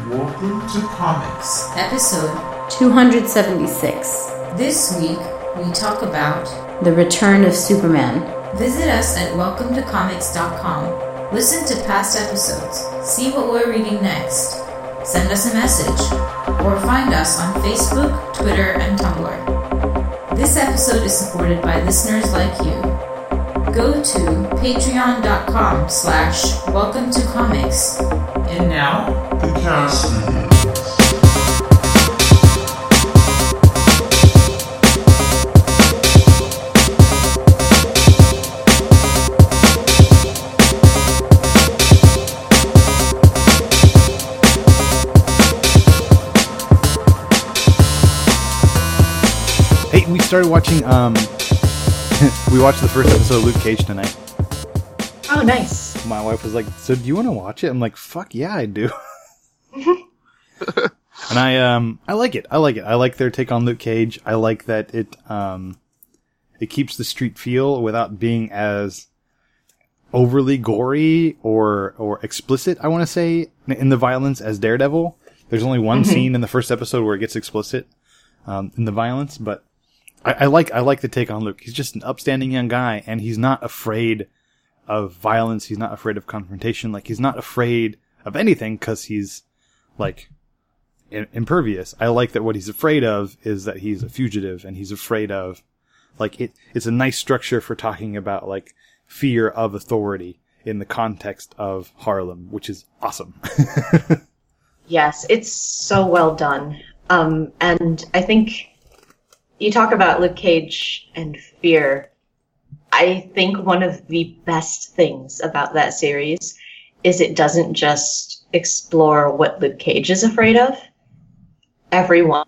Welcome to Comics, episode 276. This week, we talk about The Return of Superman. Visit us at welcometocomics.com. Listen to past episodes. See what we're reading next. Send us a message. Or find us on Facebook, Twitter, and Tumblr. This episode is supported by listeners like you. Go to patreon.com/welcometocomics. and now, the cast reviews. Hey, we started watching, we watched the first episode of Luke Cage tonight. Oh, nice. My wife was like, so do you want to watch it? I'm like, fuck yeah, I do. And I like it. I like their take on Luke Cage. I like that it keeps the street feel without being as overly gory or explicit, I want to say, in the violence as Daredevil. There's only one scene in the first episode where it gets explicit, in the violence, but I like the take on Luke. He's just an upstanding young guy, and he's not afraid of violence. He's not afraid of confrontation. Like, he's not afraid of anything because he's, like, impervious. I like that what he's afraid of is that he's a fugitive, and he's afraid of, like, it's a nice structure for talking about, like, fear of authority in the context of Harlem, which is awesome. Yes, it's so well done. And I think you talk about Luke Cage and fear. I think one of the best things about that series is it doesn't just explore what Luke Cage is afraid of. Everyone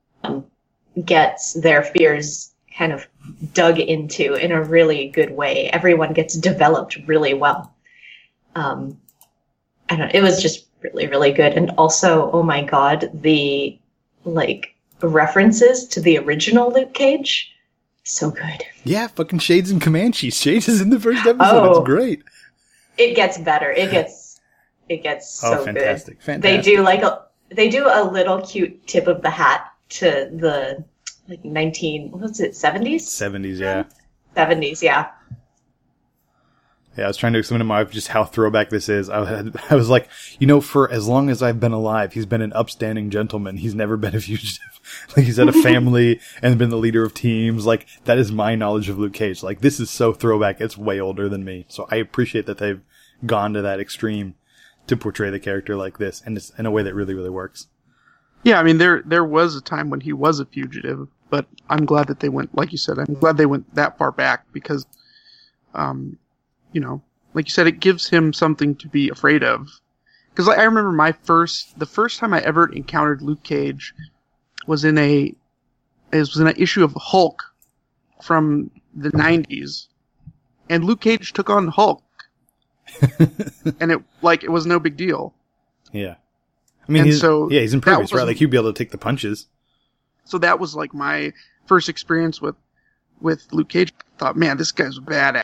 gets their fears kind of dug into in a really good way. Everyone gets developed really well. I don't know, it was just really, really good. And also, oh my god, the, like, references to the original Luke Cage, so good. Yeah, fucking Shades and Comanche. Shades is in the first episode. Oh. It's great. It gets better. It gets so fantastic. good. Fantastic. They do a little cute tip of the hat to the, like, 70s? 70s, yeah. 70s, yeah. Yeah, I was trying to explain to my wife just how throwback this is. I was like, for as long as I've been alive, he's been an upstanding gentleman. He's never been a fugitive. Like, he's had a family and been the leader of teams. Like, that is my knowledge of Luke Cage. Like, this is so throwback. It's way older than me. So I appreciate that they've gone to that extreme to portray the character like this, and it's in a way that really, really works. Yeah, I mean, there was a time when he was a fugitive, but I'm glad that they went, like you said, I'm glad they went that far back because, like you said, it gives him something to be afraid of. Because I remember the first time I ever encountered Luke Cage was in an issue of Hulk from the 90s, and Luke Cage took on Hulk, and it was no big deal. Yeah, I mean, he's impervious, right? Like, he'd be able to take the punches. So that was like my first experience with Luke Cage. I thought, man, this guy's badass.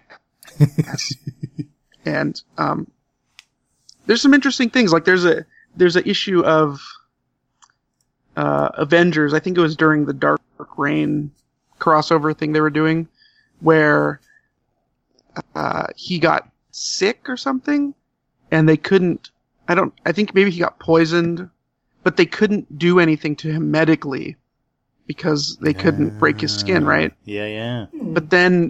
And there's some interesting things. Like, there's a issue of Avengers. I think it was during the Dark Reign crossover thing they were doing, where he got sick or something, and they couldn't. I think maybe he got poisoned, but they couldn't do anything to him medically because they couldn't break his skin, right? Yeah. But then,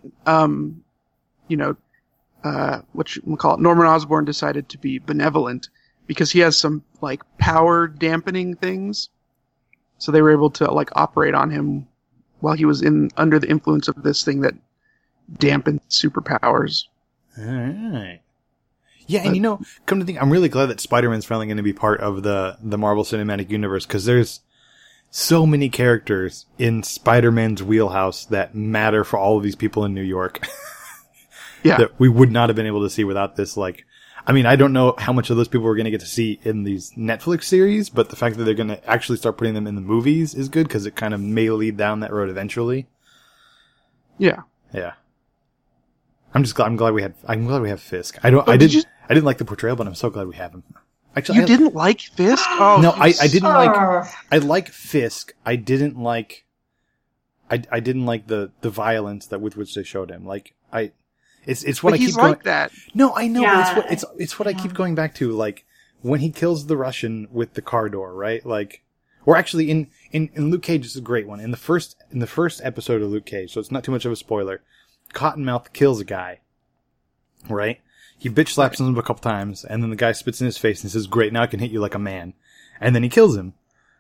Norman Osborn decided to be benevolent because he has some, like, power dampening things. So they were able to, like, operate on him while he was under the influence of this thing that dampened superpowers. All right. Yeah, and come to think, I'm really glad that Spider-Man's finally going to be part of the Marvel Cinematic Universe, because there's so many characters in Spider-Man's wheelhouse that matter for all of these people in New York. Yeah. That we would not have been able to see without this. Like, I mean, I don't know how much of those people we're going to get to see in these Netflix series, but the fact that they're going to actually start putting them in the movies is good, because it kind of may lead down that road eventually. Yeah. Yeah. I'm glad we have Fisk. I didn't like the portrayal, but I'm so glad we have him. Actually, You didn't like Fisk? Oh No, I didn't like. Ugh. I like Fisk. I didn't like. I didn't like the violence that with which they showed him. Like it's what But I keep he's going. like that. No, I know, Yeah, but it's what I keep going back to. Like when he kills the Russian with the car door, right? Like, or actually in Luke Cage is a great one. In the first episode of Luke Cage, so it's not too much of a spoiler. Cottonmouth kills a guy, right? He bitch slaps him a couple times, and then the guy spits in his face and says, "Great, now I can hit you like a man." And then he kills him.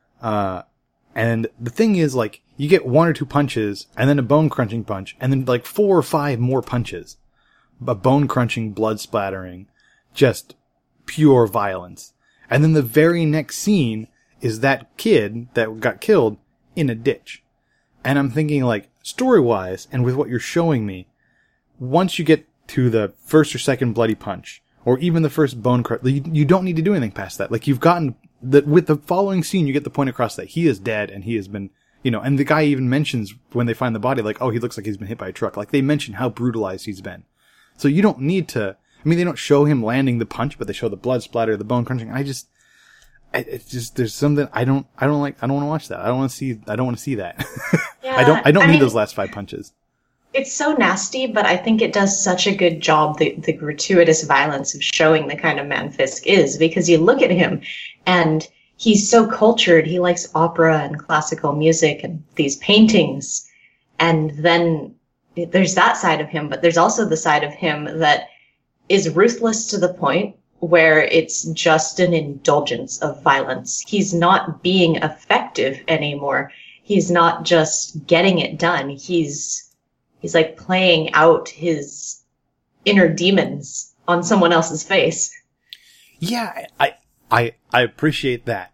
And the thing is, like, you get 1 or 2 punches, and then a bone-crunching punch, and then, like, 4 or 5 more punches. A bone-crunching, blood-splattering, just pure violence. And then the very next scene is that kid that got killed in a ditch. And I'm thinking, like, story-wise, and with what you're showing me, once you get to the first or second bloody punch, or even the first bone crunch, you don't need to do anything past that. Like, you've gotten... with the following scene, you get the point across that he is dead and he has been, and the guy even mentions when they find the body, like, oh, he looks like he's been hit by a truck. Like, they mention how brutalized he's been. So you don't need to, they don't show him landing the punch, but they show the blood splatter, the bone crunching. It's just, there's something, I don't want to watch that. I don't want to see that. Yeah, I don't need mean, those last 5 punches. It's so nasty, but I think it does such a good job, the gratuitous violence of showing the kind of man Fisk is, because you look at him and he's so cultured. He likes opera and classical music and these paintings. And then there's that side of him, but there's also the side of him that is ruthless to the point where it's just an indulgence of violence. He's not being effective anymore. He's not just getting it done. He's like playing out his inner demons on someone else's face. Yeah, I appreciate that.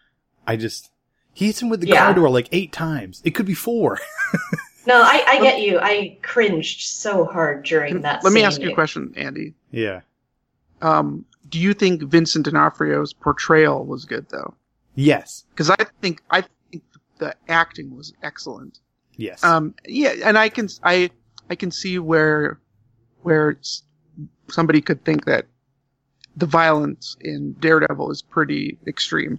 He hits him with the car door like 8 times. It could be 4. No, I get you. I cringed so hard during that scene. Let me ask you a question, Andy. Yeah. Do you think Vincent D'Onofrio's portrayal was good, though? Yes. Because I think the acting was excellent. Yes. Yeah, and I can see where somebody could think that the violence in Daredevil is pretty extreme.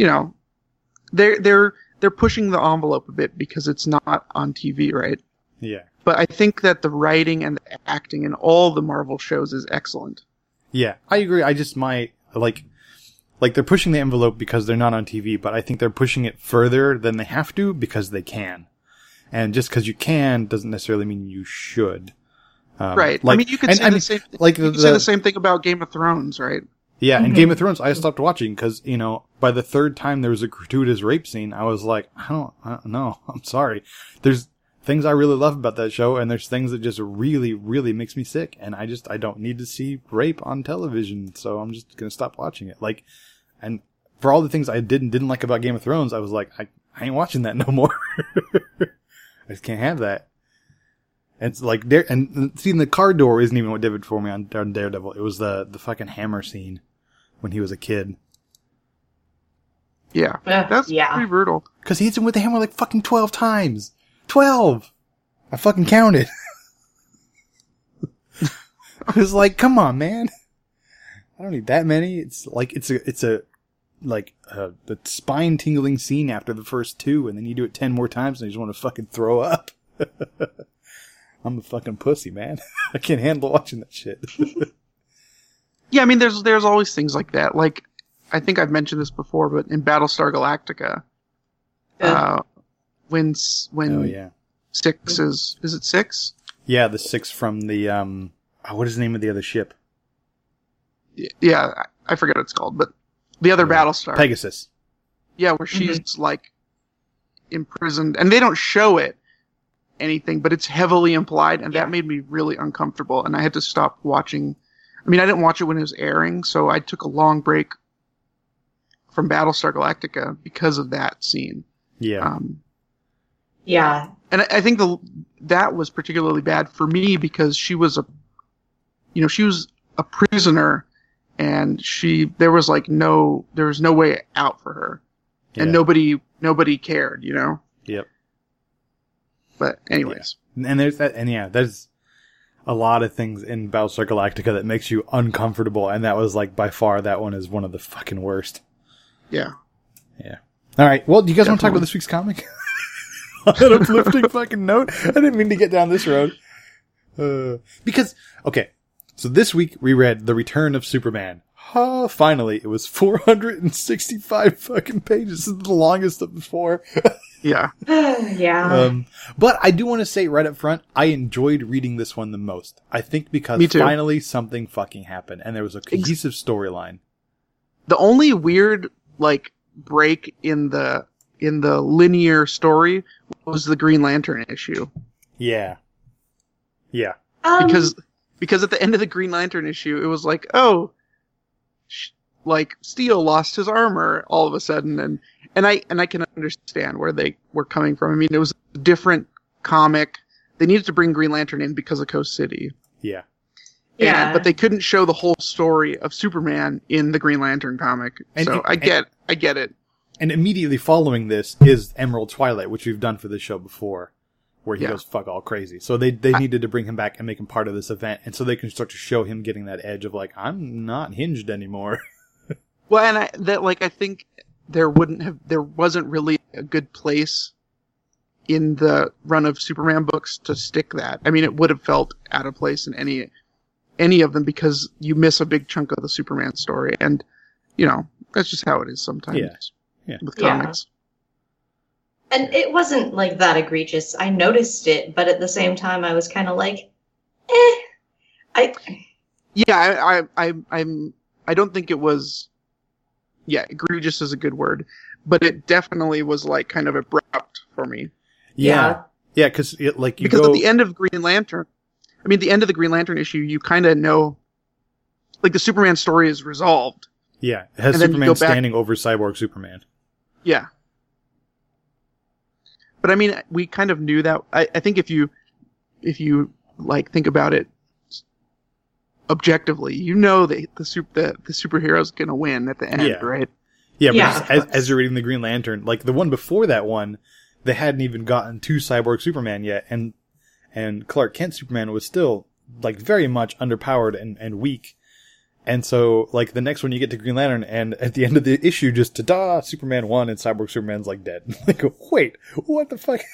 They're pushing the envelope a bit because it's not on TV, right? Yeah. But I think that the writing and the acting in all the Marvel shows is excellent. Yeah, I agree. I just might like they're pushing the envelope because they're not on TV, but I think they're pushing it further than they have to because they can. And just because you can doesn't necessarily mean you should. Right. Like, you could say the same. Like you could say the same thing about Game of Thrones, right? Yeah, in Game of Thrones, I stopped watching because by the 3rd time there was a gratuitous rape scene, I was like, I don't know. I'm sorry. There's things I really love about that show, and there's things that just really, really makes me sick, and I don't need to see rape on television, so I'm just gonna stop watching it. Like, and for all the things I didn't like about Game of Thrones, I was like, I ain't watching that no more. I just can't have that. And it's like and seeing the car door isn't even what did it for me on Daredevil. It was the fucking hammer scene when he was a kid. Yeah, that's pretty brutal. Because he hits him with the hammer like fucking 12 times. 12! I fucking counted. I was like, come on, man. I don't need that many. It's like, it's a the spine tingling scene after the first 2, and then you do it 10 more times and you just want to fucking throw up. I'm a fucking pussy, man. I can't handle watching that shit. Yeah, I mean, there's always things like that. Like, I think I've mentioned this before, but in Battlestar Galactica, when oh, yeah. 6 is it 6? Yeah, the 6 from the what is the name of the other ship? Yeah, I forget what it's called, but the other Battlestar, Pegasus. Yeah, where she's like imprisoned, and they don't show it anything, but it's heavily implied, and that made me really uncomfortable, and I had to stop watching. I mean, I didn't watch it when it was airing, so I took a long break from Battlestar Galactica because of that scene. Yeah. Yeah. And I think that was particularly bad for me because she was a prisoner, and there was no way out for her, and nobody cared, Yep. But anyways. Yeah. And there's that, and yeah, there's a lot of things in Battlestar Galactica that makes you uncomfortable, and that was like by far that one is one of the fucking worst. Yeah. Yeah. All right. Well, do you guys want to talk Definitely. about this week's comic? On an uplifting fucking note. I didn't mean to get down this road. Because, okay. So this week we read The Return of Superman. Oh, finally. It was 465 fucking pages. This is the longest of the four. Yeah. Yeah. But I do want to say right up front, I enjoyed reading this one the most. I think because Me too. finally something fucking happened and there was a cohesive storyline. The only weird, like, break in the linear story was the Green Lantern issue. Yeah. Yeah. Because at the end of the Green Lantern issue, it was like, oh, like Steel lost his armor all of a sudden, and I can understand where they were coming from. I mean, it was a different comic. They needed to bring Green Lantern in because of Coast City. Yeah. Yeah. But they couldn't show the whole story of Superman in the Green Lantern comic. I get it. And immediately following this is Emerald Twilight, which we've done for this show before, where he goes fuck all crazy. So they needed to bring him back and make him part of this event, and so they can start to show him getting that edge of like, I'm not hinged anymore. Well, and I think there wasn't really a good place in the run of Superman books to stick that. I mean, it would have felt out of place in any of them because you miss a big chunk of the Superman story, and that's just how it is sometimes. Yeah. With comics. And it wasn't like that egregious. I noticed it, but at the same time, I was kind of like, I don't think it was. Yeah, egregious is a good word, but it definitely was like kind of abrupt for me. Yeah, because at the end of Green Lantern, the end of the Green Lantern issue, you kind of know, like the Superman story is resolved. Yeah, it has And then you Superman go back- standing over Cyborg Superman. Yeah. But I mean, we kind of knew that. I think if you like think about it objectively, that the superhero's gonna win at the end, right? Yeah, but Yeah. as you're reading the Green Lantern, like the one before that one, they hadn't even gotten to Cyborg Superman yet, and Clark Kent Superman was still like very much underpowered and weak. And so, like, the next one you get to Green Lantern, and at the end of the issue, just ta-da, Superman won, and Cyborg Superman's, like, dead. Like, wait, what the fuck?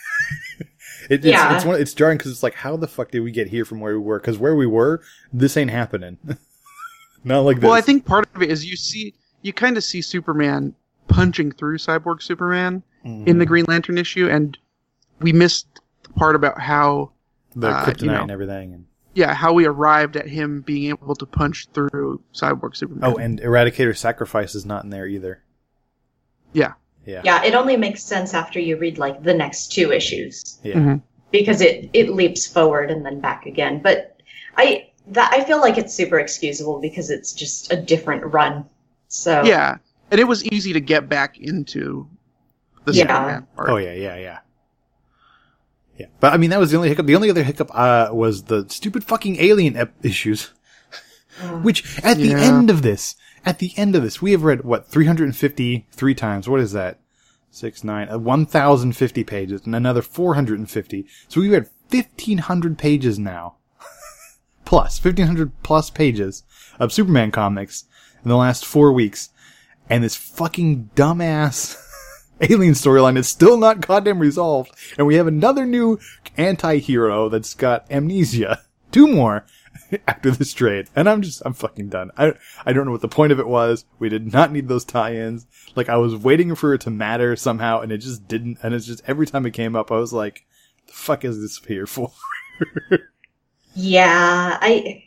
It's jarring, because it's like, how the fuck did we get here from where we were? Because where we were, this ain't happening. Not like this. Well, I think part of it is you kind of see Superman punching through Cyborg Superman in the Green Lantern issue, and we missed the part about how... The kryptonite and everything. And how we arrived at him being able to punch through Cyborg Superman. oh, and Eradicator's Sacrifice is not in there either. Yeah. Yeah, it only makes sense after you read like the next two issues. Yeah. Mm-hmm. Because it leaps forward and then back again. But I feel like it's super excusable because it's just a different run. So Yeah. And it was easy to get back into the Superman part. Oh, yeah. But, I mean, that was the only hiccup. The only other hiccup was the stupid fucking alien issues. Which, at the end of this, we have read, 353 times? What is that? 1,050 pages, and another 450. So we've read 1,500 pages now. 1,500 plus pages of Superman comics in the last 4 weeks. And this fucking dumbass alien storyline is still not goddamn resolved. And we have another new anti-hero that's got amnesia. 2 more after this trade. And I'm fucking done. I don't know what the point of it was. We did not need those tie-ins. Like, I was waiting for it to matter somehow, and it just didn't. And it's just, every time it came up, I was like, the fuck is this here for? Yeah, I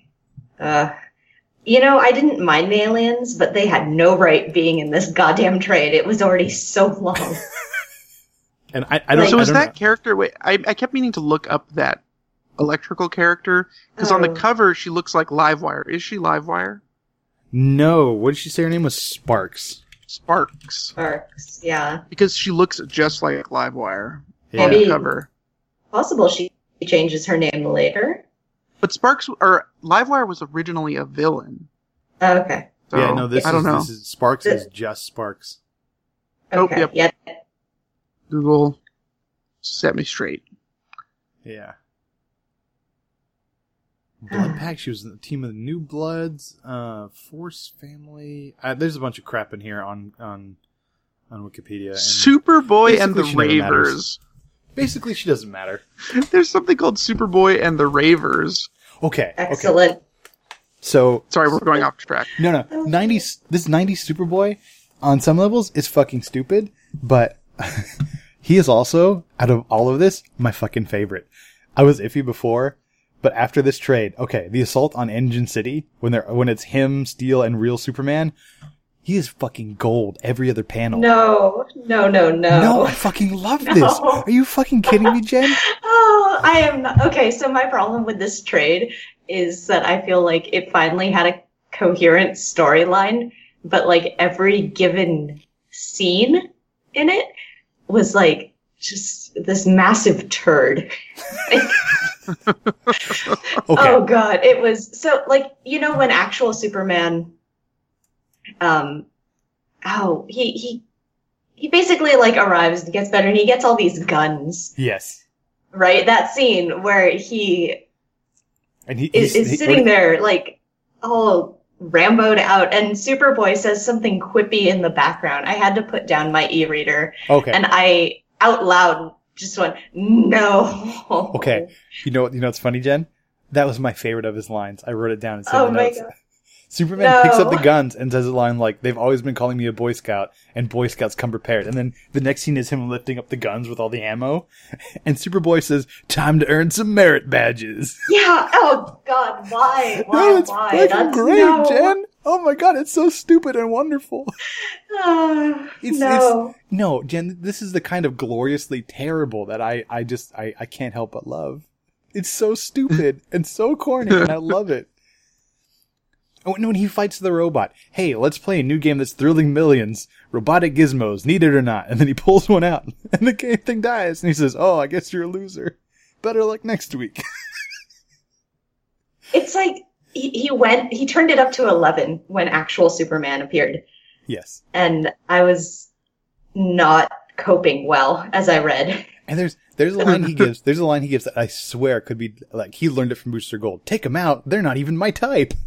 didn't mind the aliens, but they had no right being in this goddamn trade. It was already so long. And I don't So I is don't that know. character... Wait, I kept meaning to look up that electrical character, because on the cover she looks like Livewire. Is she Livewire? No, what did she say her name was? Sparks. Sparks. Sparks, yeah. Because she looks just like Livewire Yeah. on the Maybe- cover. Possible she changes her name later. But Livewire was originally a villain. Oh, okay. So, Yeah, no, I don't know. this is Sparks is just Sparks. Oh, Okay. yep. Yeah. Google set me straight. Yeah. Blood Pack. She was in the team of the New Bloods, Force Family. There's a bunch of crap in here on Wikipedia. And Superboy and the basically she never matters. Ravers. Basically, she doesn't matter. There's something called Superboy and the Ravers. Okay. Excellent. Okay. So Sorry, we're going off track. no. 90s. This 90s Superboy, on some levels, is fucking stupid, but he is also, out of all of this, my fucking favorite. I was iffy before, but after this trade, okay, the assault on Engine City, when it's him, Steel, and real Superman, he is fucking gold every other panel. No. No, I fucking love this. Are you fucking kidding me, Jen? Oh, I am not. Okay, so my problem with this trade is that I feel like it finally had a coherent storyline, but like every given scene in it was like just this massive turd. Okay. Oh god, it was so like, you know, when actual Superman he basically like arrives and gets better and he gets all these guns. Yes. Right? That scene where he is sitting there like all Rambo'd out and Superboy says something quippy in the background. I had to put down my e-reader. Okay. And I out loud just went, no. Okay. You know what's funny, Jen? That was my favorite of his lines. I wrote it down and said Oh the my notes. god. Superman picks up the guns and says a line like, "They've always been calling me a Boy Scout, and Boy Scouts come prepared." And then the next scene is him lifting up the guns with all the ammo, and Superboy says, "Time to earn some merit badges." Yeah. Oh god. Why? No, it's Why? fucking That's great, no. Jen. Oh my god, it's so stupid and wonderful. No, Jen, this is the kind of gloriously terrible that I can't help but love. It's so stupid and so corny, and I love it. When he fights the robot, hey, let's play a new game that's thrilling millions. Robotic gizmos, need it or not. And then he pulls one out, and the thing dies, and he says, "Oh, I guess you're a loser. Better luck next week." It's like he turned it up to 11 when actual Superman appeared. Yes. And I was not coping well as I read. And there's a line he gives. There's a line he gives that I swear could be like he learned it from Booster Gold. "Take them out. They're not even my type."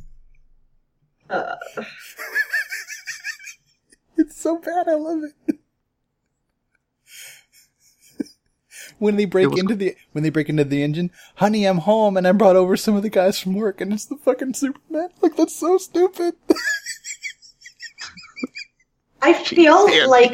It's so bad. I love it. When they break into the engine, "Honey, I'm home and I brought over some of the guys from work," and it's the fucking Superman. Like, that's so stupid. I feel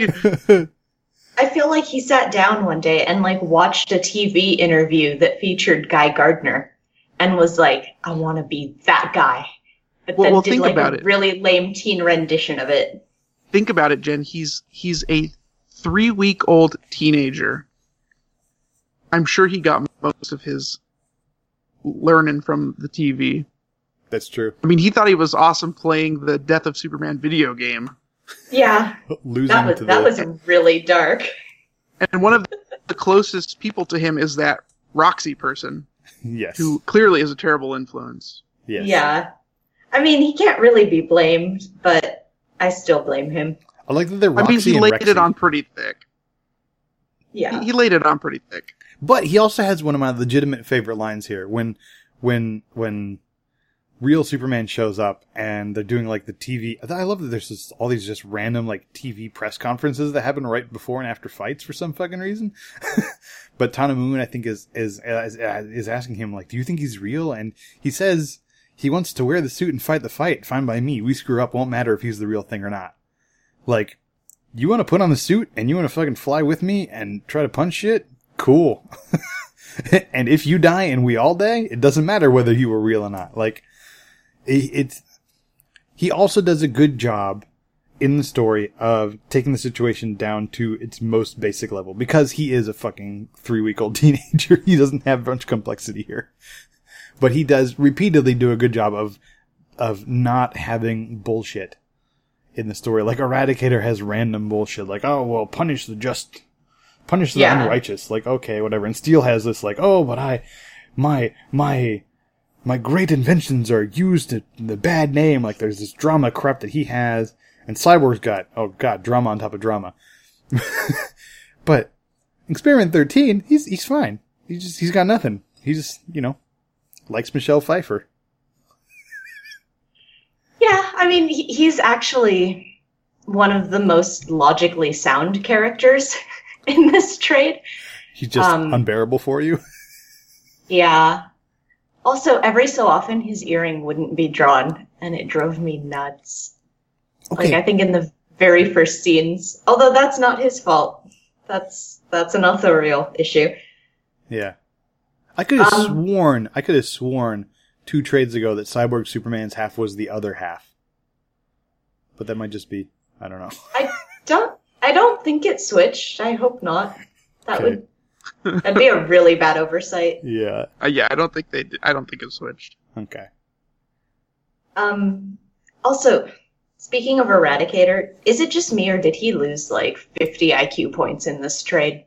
like he sat down one day and like watched a TV interview that featured Guy Gardner and was like, "I want to be that guy." But then did think like about a it. really lame teen rendition of it. Think about it, Jen. He's a 3-week-old teenager. I'm sure he got most of his learning from the TV. That's true. I mean, he thought he was awesome playing the Death of Superman video game. Yeah, that was really dark. And one of the closest people to him is that Roxy person, Yes. who clearly is a terrible influence. Yes. Yeah. I mean, he can't really be blamed, but I still blame him. I like that they're I Roxy mean, he and laid Rexy. it on pretty thick. Yeah. He laid it on pretty thick. But he also has one of my legitimate favorite lines here when real Superman shows up and they're doing like the TV. I love that there's just all these just random like TV press conferences that happen right before and after fights for some fucking reason. But Tana Moon, I think, is asking him like, "Do you think he's real?" And he says he wants to wear the suit and fight the fight. Fine by me. We screw up. Won't matter if he's the real thing or not. Like, you want to put on the suit and you want to fucking fly with me and try to punch shit? Cool. And if you die and we all die, it doesn't matter whether you were real or not. Like, he also does a good job in the story of taking the situation down to its most basic level because he is a fucking 3-week-old teenager. He doesn't have a bunch of complexity here, but he does repeatedly do a good job of not having bullshit in the story. Like, Eradicator has random bullshit, like, "Oh, well, punish the unrighteous." Like, okay, whatever. And Steel has this, like, "Oh, but my great inventions are used in the bad name." Like, there's this drama crap that he has. And Cyborg's got, oh god, drama on top of drama. But Experiment 13, he's fine. He's got nothing. He just, Likes Michelle Pfeiffer. Yeah, I mean, he's actually one of the most logically sound characters in this trade. He's just unbearable for you. Yeah. Also, every so often, his earring wouldn't be drawn, and it drove me nuts. Okay. Like, I think in the very first scenes, although that's not his fault. That's an authorial issue. Yeah. I could have sworn 2 trades ago that Cyborg Superman's half was the other half. But that might just be, I don't know. I don't think it switched. I hope not. Okay. That'd be a really bad oversight. Yeah. Yeah, I don't think it switched. Okay. Also, speaking of Eradicator, is it just me or did he lose like 50 IQ points in this trade?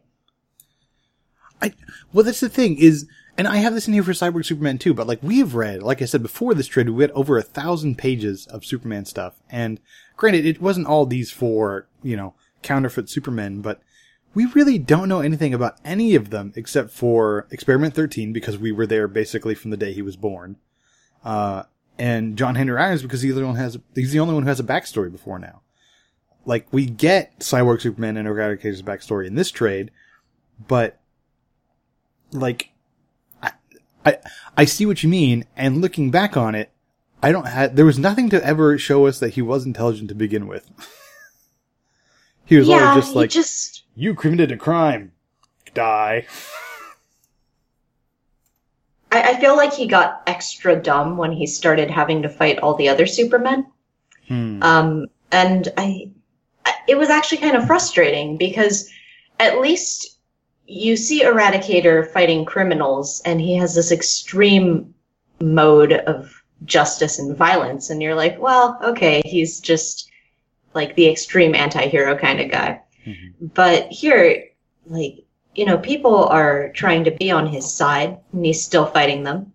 Well, that's the thing is, and I have this in here for Cyborg Superman too, but like we've read, like I said before this trade, we had over 1,000 pages of Superman stuff. And granted, it wasn't all these 4, counterfeit Supermen, but we really don't know anything about any of them except for Experiment 13 because we were there basically from the day he was born. And John Henry Irons because he's the only one who has a backstory before now. Like, we get Cyborg Superman and Eradicator's backstory in this trade, but like, I see what you mean, and looking back on it, there was nothing to ever show us that he was intelligent to begin with. He was always just like, you committed a crime. Die. I feel like he got extra dumb when he started having to fight all the other Supermen. And it was actually kind of frustrating because at least you see Eradicator fighting criminals and he has this extreme mode of justice and violence. And you're like, well, okay, he's just like the extreme anti-hero kind of guy. Mm-hmm. But here, like, people are trying to be on his side and he's still fighting them.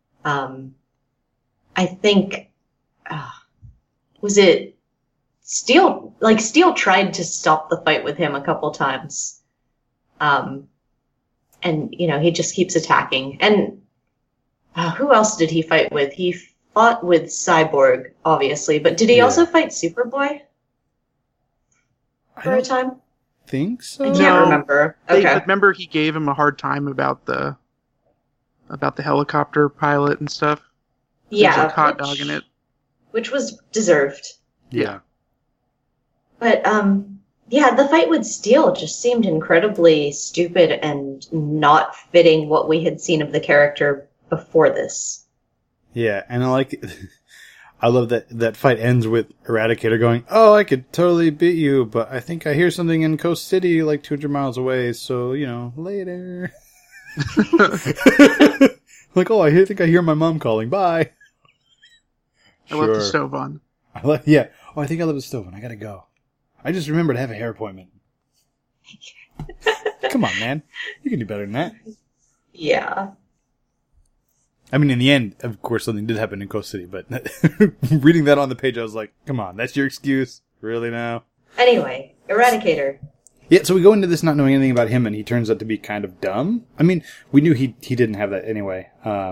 I think, was it Steel? Like, Steel tried to stop the fight with him a couple times. And, he just keeps attacking. And who else did he fight with? He fought with Cyborg, obviously, but did he also fight Superboy for a time? Think so. I can't remember. Okay. Remember he gave him a hard time about the helicopter pilot and stuff? Yeah. Like hot dogging it. Which was deserved. Yeah. But, the fight with Steel just seemed incredibly stupid and not fitting what we had seen of the character before this. Yeah, and I love that fight ends with Eradicator going, oh, I could totally beat you, but I think I hear something in Coast City like 200 miles away, so, later. Like, oh, I think I hear my mom calling, bye. I left the stove on. Yeah. Oh, I think I left the stove on, I gotta go. I just remembered to have a hair appointment. Come on, man. You can do better than that. Yeah. I mean, in the end, of course, something did happen in Coast City, but reading that on the page, I was like, come on, that's your excuse? Really now? Anyway, Eradicator. Yeah, so we go into this not knowing anything about him, and he turns out to be kind of dumb. I mean, we knew he didn't have that anyway. I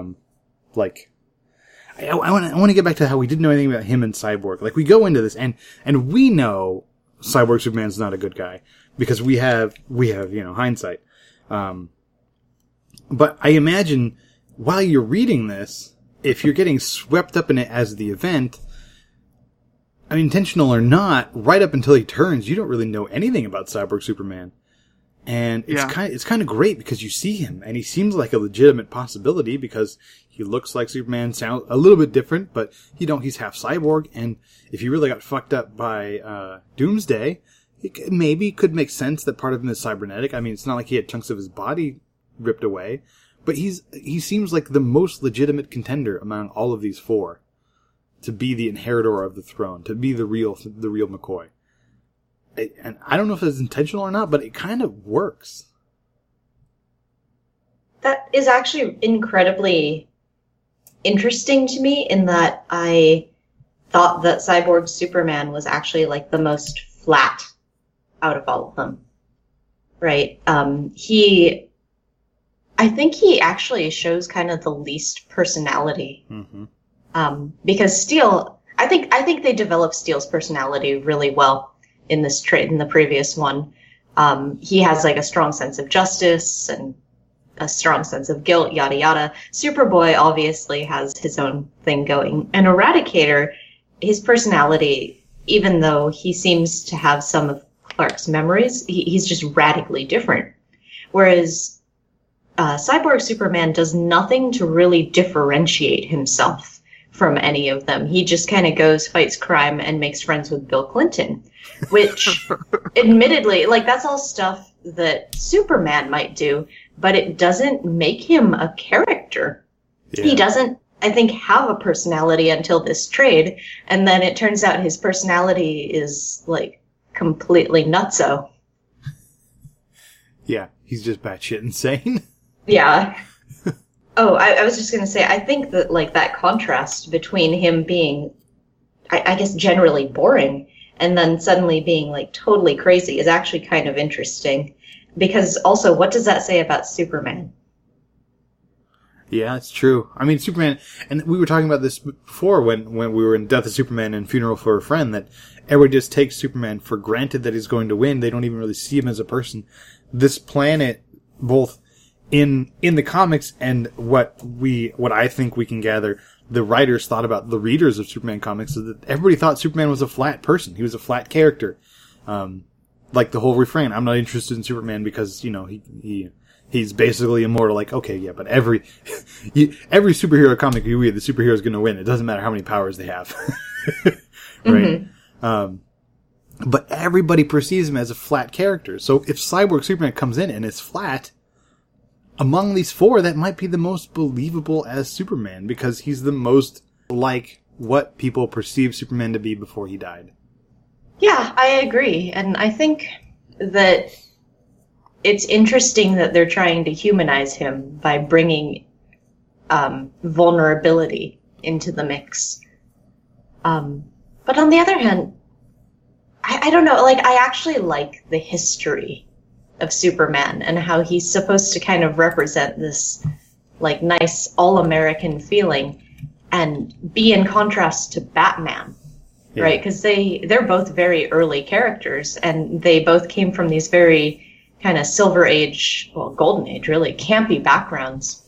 want to get back to how we didn't know anything about him and Cyborg. Like, we go into this, and we know Cyborg Superman's not a good guy, because we have, hindsight. But I imagine, while you're reading this, if you're getting swept up in it as the event, I mean, intentional or not, right up until he turns, you don't really know anything about Cyborg Superman. And it's kind of great because you see him and he seems like a legitimate possibility because he looks like Superman, sounds a little bit different, but he's half cyborg. And if he really got fucked up by, Doomsday, it maybe could make sense that part of him is cybernetic. I mean, it's not like he had chunks of his body ripped away, but he seems like the most legitimate contender among all of these 4 to be the inheritor of the throne, to be the real McCoy. And I don't know if it's intentional or not, but it kind of works. That is actually incredibly interesting to me in that I thought that Cyborg Superman was actually like the most flat out of all of them. Right? He I think he actually shows kind of the least personality. Because Steel, I think they developed Steel's personality really well in this in the previous one. He has like a strong sense of justice and a strong sense of guilt, yada yada. Superboy obviously has his own thing going. And Eradicator, his personality, even though he seems to have some of Clark's memories, he's just radically different. Whereas Cyborg Superman does nothing to really differentiate himself from any of them. He just kind of goes, fights crime, and makes friends with Bill Clinton, which admittedly, like, that's all stuff that Superman might do, but it doesn't make him a character. Yeah. He doesn't, I think, have a personality until this trade, and then it turns out his personality is, like, completely nutso. Yeah, he's just batshit insane. Yeah. Oh, I was just going to say, I think that, like, that contrast between him being, I guess, generally boring and then suddenly being, like, totally crazy is actually kind of interesting. Because also, what does that say about Superman? Yeah, it's true. I mean, Superman, and we were talking about this before when we were in Death of Superman and Funeral for a Friend, that everybody just takes Superman for granted that he's going to win. They don't even really see him as a person. This planet, both in the comics and what I think we can gather, the writers thought about the readers of Superman comics, is that everybody thought Superman was a flat person. He was a flat character. Like the whole refrain, I'm not interested in Superman because, you know, he's basically immortal. Like, okay, yeah, but every superhero comic you read, the superhero is going to win. It doesn't matter how many powers they have. Right? Mm-hmm. But everybody perceives him as a flat character. So if Cyborg Superman comes in and is flat, among these four, that might be the most believable as Superman, because he's the most like what people perceived Superman to be before he died. Yeah, I agree. And I think that it's interesting that they're trying to humanize him by bringing vulnerability into the mix. But on the other hand, I don't know, like, I actually like the history of Superman and how he's supposed to kind of represent this, like, nice all-American feeling and be in contrast to Batman. Yeah. Right? Because they're both very early characters, and they both came from these very kind of Silver Age, well, Golden Age, really, campy backgrounds.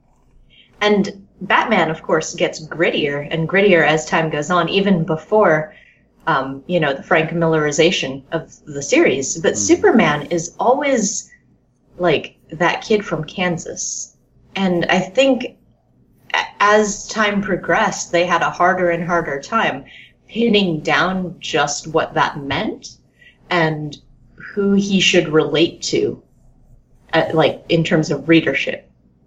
And Batman, of course, gets grittier and grittier as time goes on, even before, the Frank Millerization of the series. But Superman is always, like, that kid from Kansas. And I think as time progressed, they had a harder and harder time pinning down just what that meant and who he should relate to, like, in terms of readership.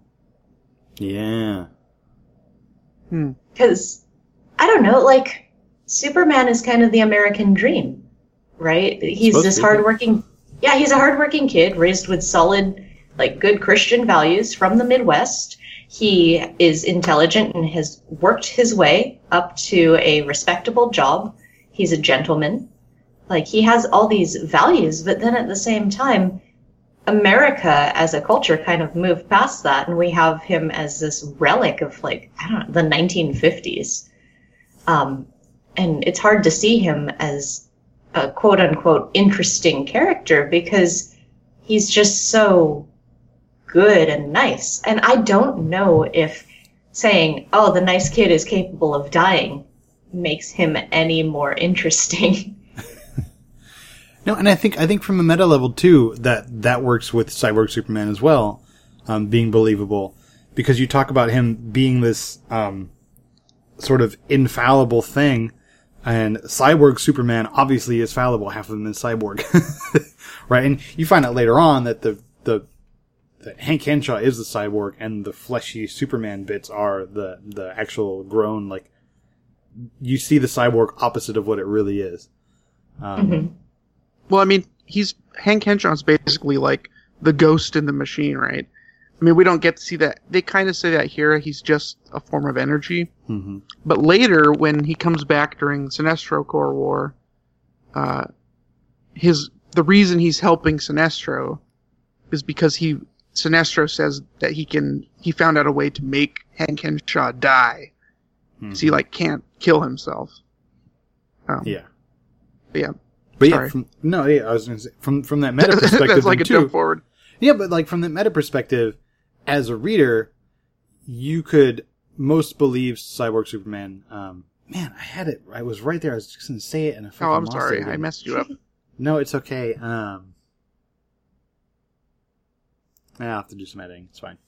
Yeah. Because, I don't know, like, Superman is kind of the American dream, right? He's this hardworking, he's a hardworking kid raised with solid, like, good Christian values from the Midwest. He is intelligent and has worked his way up to a respectable job. He's a gentleman. Like, he has all these values, but then at the same time, America as a culture kind of moved past that, and we have him as this relic of, like, I don't know, the 1950s. And it's hard to see him as a quote-unquote interesting character because he's just so good and nice. And I don't know if saying, oh, the nice kid is capable of dying makes him any more interesting. No, and I think from a meta level too, that works with Cyborg Superman as well, being believable, because you talk about him being this sort of infallible thing, and Cyborg Superman obviously is fallible. Half of them is cyborg, right? And you find out later on that the Hank Henshaw is the cyborg, and the fleshy Superman bits are the actual grown, like, you see the cyborg opposite of what it really is. Well, I mean, Hank Henshaw's basically like the ghost in the machine, right? I mean, we don't get to see that. They kind of say that here. He's just a form of energy. Mm-hmm. But later, when he comes back during Sinestro Corps War, the reason he's helping Sinestro is because he Sinestro says that he found out a way to make Hank Henshaw die. So he can't kill himself. Yeah. But yeah. But sorry. I was going to say, from that meta perspective, That's like a too, jump forward. Yeah, but from the meta perspective, as a reader, you could most believe Cyborg Superman. Man, I had it. I was right there. I was just going to say it, and I fucking I'm lost sorry. it. I messed you up. No, it's okay. I'll have to do some editing. It's fine.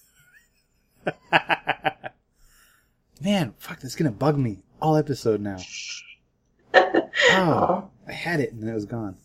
Man, fuck, that's going to bug me all episode now. Oh, I had it and then it was gone.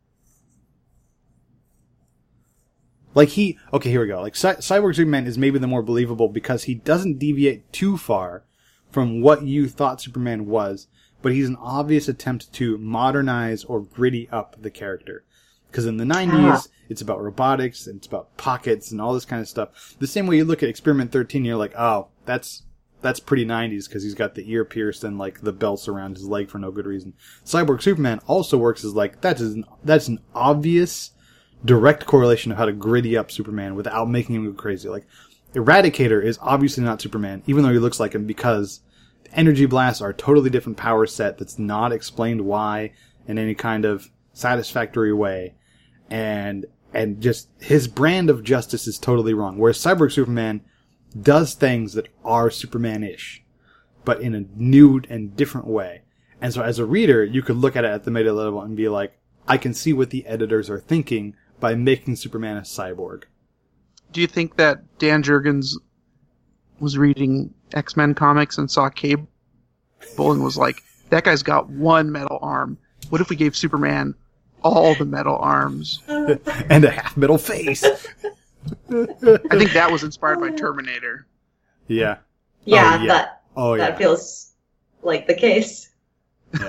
Okay, here we go. Cyborg Superman is maybe the more believable because he doesn't deviate too far from what you thought Superman was, but he's an obvious attempt to modernize or gritty up the character. Because in the 90s, it's about robotics, and it's about pockets, and all this kind of stuff. The same way you look at Experiment 13, you're like, oh, that's pretty 90s, because he's got the ear pierced and, the belts around his leg for no good reason. Cyborg Superman also works as, that's an obvious, direct correlation of how to gritty up Superman without making him go crazy. Eradicator is obviously not Superman, even though he looks like him, because energy blasts are a totally different power set that's not explained why in any kind of satisfactory way. And just his brand of justice is totally wrong. Whereas Cyborg Superman does things that are Superman-ish, but in a new and different way. And so as a reader, you could look at it at the meta level and be like, I can see what the editors are thinking by making Superman a cyborg. Do you think that Dan Jurgens was reading X-Men comics and saw Cable and was like, that guy's got one metal arm. What if we gave Superman all the metal arms? And a half metal face. I think that was inspired by Terminator. Yeah. Yeah, Oh, that feels like the case. Yeah.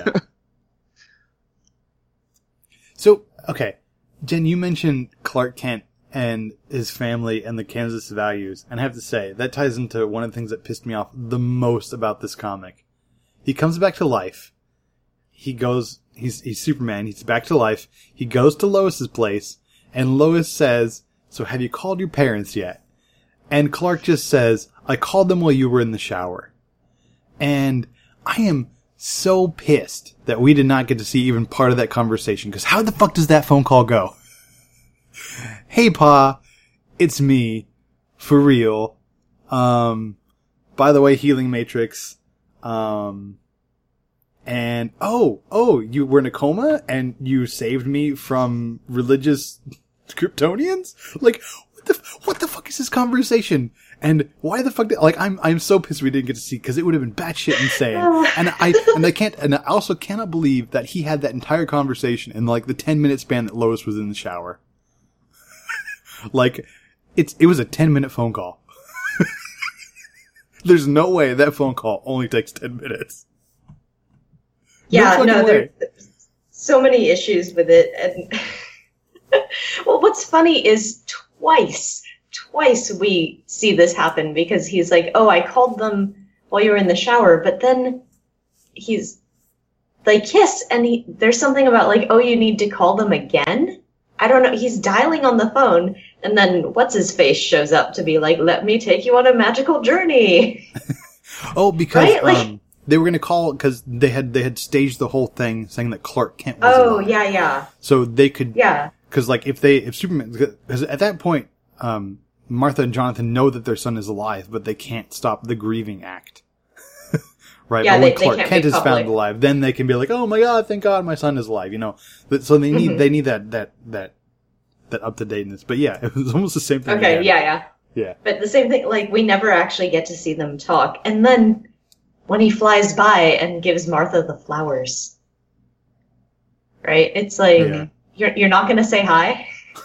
So, okay. Jen, you mentioned Clark Kent and his family and the Kansas values. And I have to say, that ties into one of the things that pissed me off the most about this comic. He comes back to life. He's Superman. He's back to life. He goes to Lois's place, and Lois says, so have you called your parents yet? And Clark just says, I called them while you were in the shower. And I am so pissed that we did not get to see even part of that conversation, because how the fuck does that phone call go? Hey, Pa, it's me. For real. By the way, Healing Matrix. And, you were in a coma and you saved me from religious Kryptonians? What the fuck is this conversation? And why the fuck I'm so pissed we didn't get to see, because it would have been batshit insane. And I also cannot believe that he had that entire conversation in the 10-minute span that Lois was in the shower. It was a 10-minute phone call. There's no way that phone call only takes 10 minutes. Yeah, there's so many issues with it. And well, what's funny is twice we see this happen, because he's like, oh, I called them while you were in the shower, but then they kiss, and there's something about oh, you need to call them again? I don't know. He's dialing on the phone, and then what's-his-face shows up to be like, let me take you on a magical journey. Oh, because right? they were going to call, because they had staged the whole thing saying that Clark Kent was alive. Yeah. So they could... Yeah. Because, if Superman... Because at that point, Martha and Jonathan know that their son is alive, but they can't stop the grieving act. Right? Yeah, but when they Clark can't Kent be is found alive, then they can be like, oh my god, thank god my son is alive, So they need that up-to-dateness. But yeah, it was almost the same thing. Okay, again. Yeah. But the same thing, we never actually get to see them talk. And then when he flies by and gives Martha the flowers, right? It's you're not going to say hi?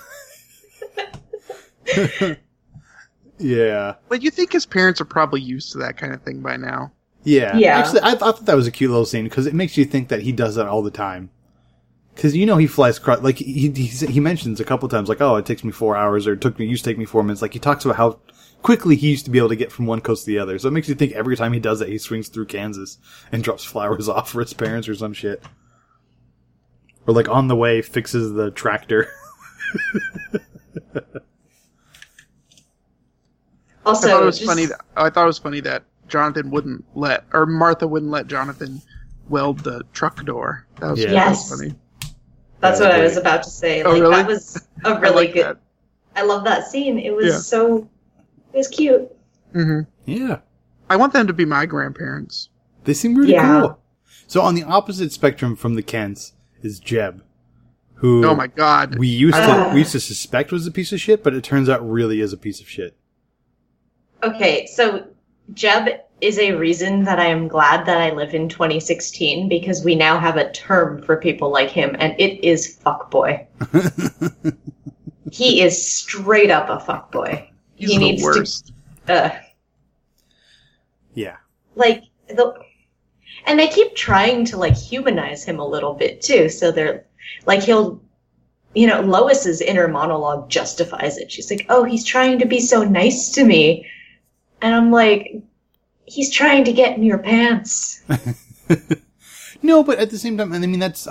Yeah. But you think his parents are probably used to that kind of thing by now. Yeah. Yeah. Actually, I thought that was a cute little scene, because it makes you think that he does that all the time. Because he flies across, he mentions a couple times, oh, it takes me 4 hours, or used to take me 4 minutes. He talks about how quickly he used to be able to get from one coast to the other. So it makes you think every time he does that, he swings through Kansas and drops flowers off for his parents or some shit. Or on the way, fixes the tractor. Also, I thought it was funny that Martha wouldn't let Jonathan weld the truck door. That was, Yeah. that was Yes. funny. That's what I was about to say. Oh, Like really? that was a I really like good. that. I love that scene. It was Yeah. it was cute. Hmm. Yeah. I want them to be my grandparents. They seem really Yeah. cool. So on the opposite spectrum from the Kents is Jeb, who Oh my god. we used to suspect was a piece of shit, but it turns out really is a piece of shit. Okay, so Jeb is a reason that I am glad that I live in 2016 because we now have a term for people like him, and it is fuckboy. He is straight up a fuckboy. He's He the needs worst. to, Yeah. like and they keep trying to like humanize him a little bit too. So they're like Lois's inner monologue justifies it. She's like, "Oh, he's trying to be so nice to me," and I'm like, "He's trying to get in your pants." No, but at the same time, and I mean that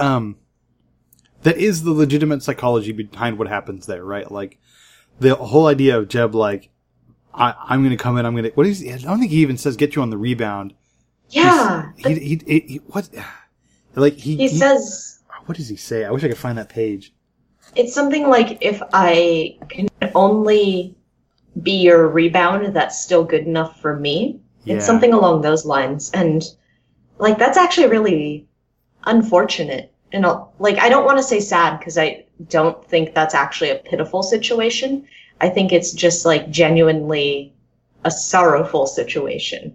is the legitimate psychology behind what happens there, right? Like the whole idea of Jeb, like I'm going to come in, I don't think he even says get you on the rebound. Yeah, He what? Like he says what does he say? I wish I could find that page. it's something like, "If I can only be your rebound, that's still good enough for me." Yeah. It's something along those lines, and like that's actually really unfortunate. And like I don't want to say sad because I don't think that's actually a pitiful situation. I think it's just like genuinely a sorrowful situation.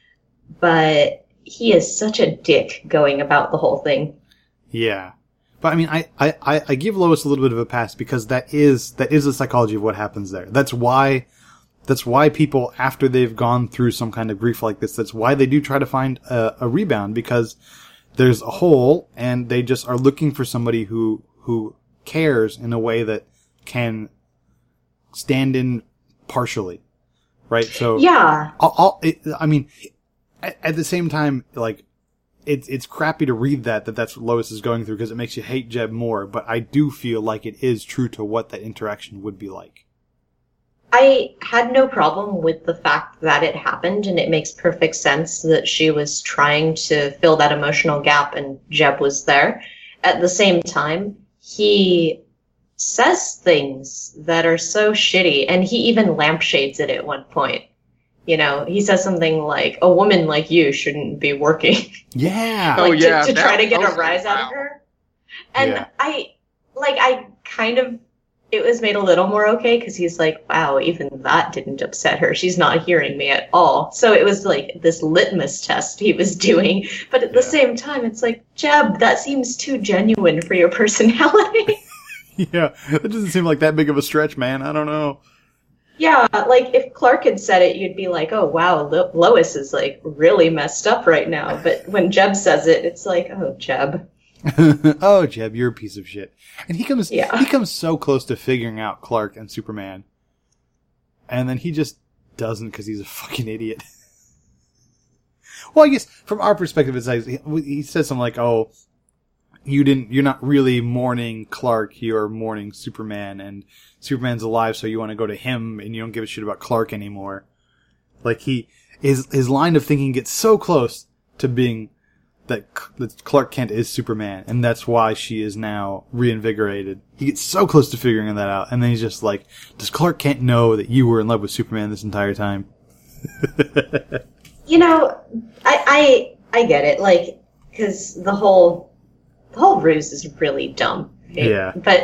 But he is such a dick going about the whole thing. Yeah. But I mean, I give Lois a little bit of a pass because that is the psychology of what happens there. That's why people, after they've gone through some kind of grief like this, that's why they do try to find a rebound, because there's a hole and they just are looking for somebody who cares in a way that can stand in partially. Right? So, Yeah. I mean, at the same time, like, it's crappy to read that's what Lois is going through because it makes you hate Jeb more, but I do feel like it is true to what that interaction would be like. I had no problem with the fact that it happened, and it makes perfect sense that she was trying to fill that emotional gap and Jeb was there. At the same time, he says things that are so shitty, and he even lampshades it at one point. He says something like, "A woman like you shouldn't be working." Yeah. Oh, yeah, to try to get that a rise out of wow. her. And Yeah. I kind of, it was made a little more okay because he's like, "Wow, even that didn't upset her. She's not hearing me at all." So it was like this litmus test he was doing. But at the same time, it's like, Jeb, that seems too genuine for your personality. Yeah. That doesn't seem like that big of a stretch, man. I don't know. Yeah, like if Clark had said it, you'd be like, "Oh wow, Lois is like really messed up right now." But when Jeb says it, it's like, "Oh, Jeb." Oh, Jeb, you're a piece of shit. And he comes so close to figuring out Clark and Superman. And then he just doesn't because he's a fucking idiot. Well, I guess from our perspective, it's like, he says something like, "Oh, you're not really mourning Clark, you're mourning Superman, and Superman's alive, so you want to go to him, and you don't give a shit about Clark anymore." Like his line of thinking gets so close to being that Clark Kent is Superman, and that's why she is now reinvigorated. He gets so close to figuring that out, and then he's just like, "Does Clark Kent know that you were in love with Superman this entire time?" I get it, like, because the whole ruse is really dumb. Right? Yeah. But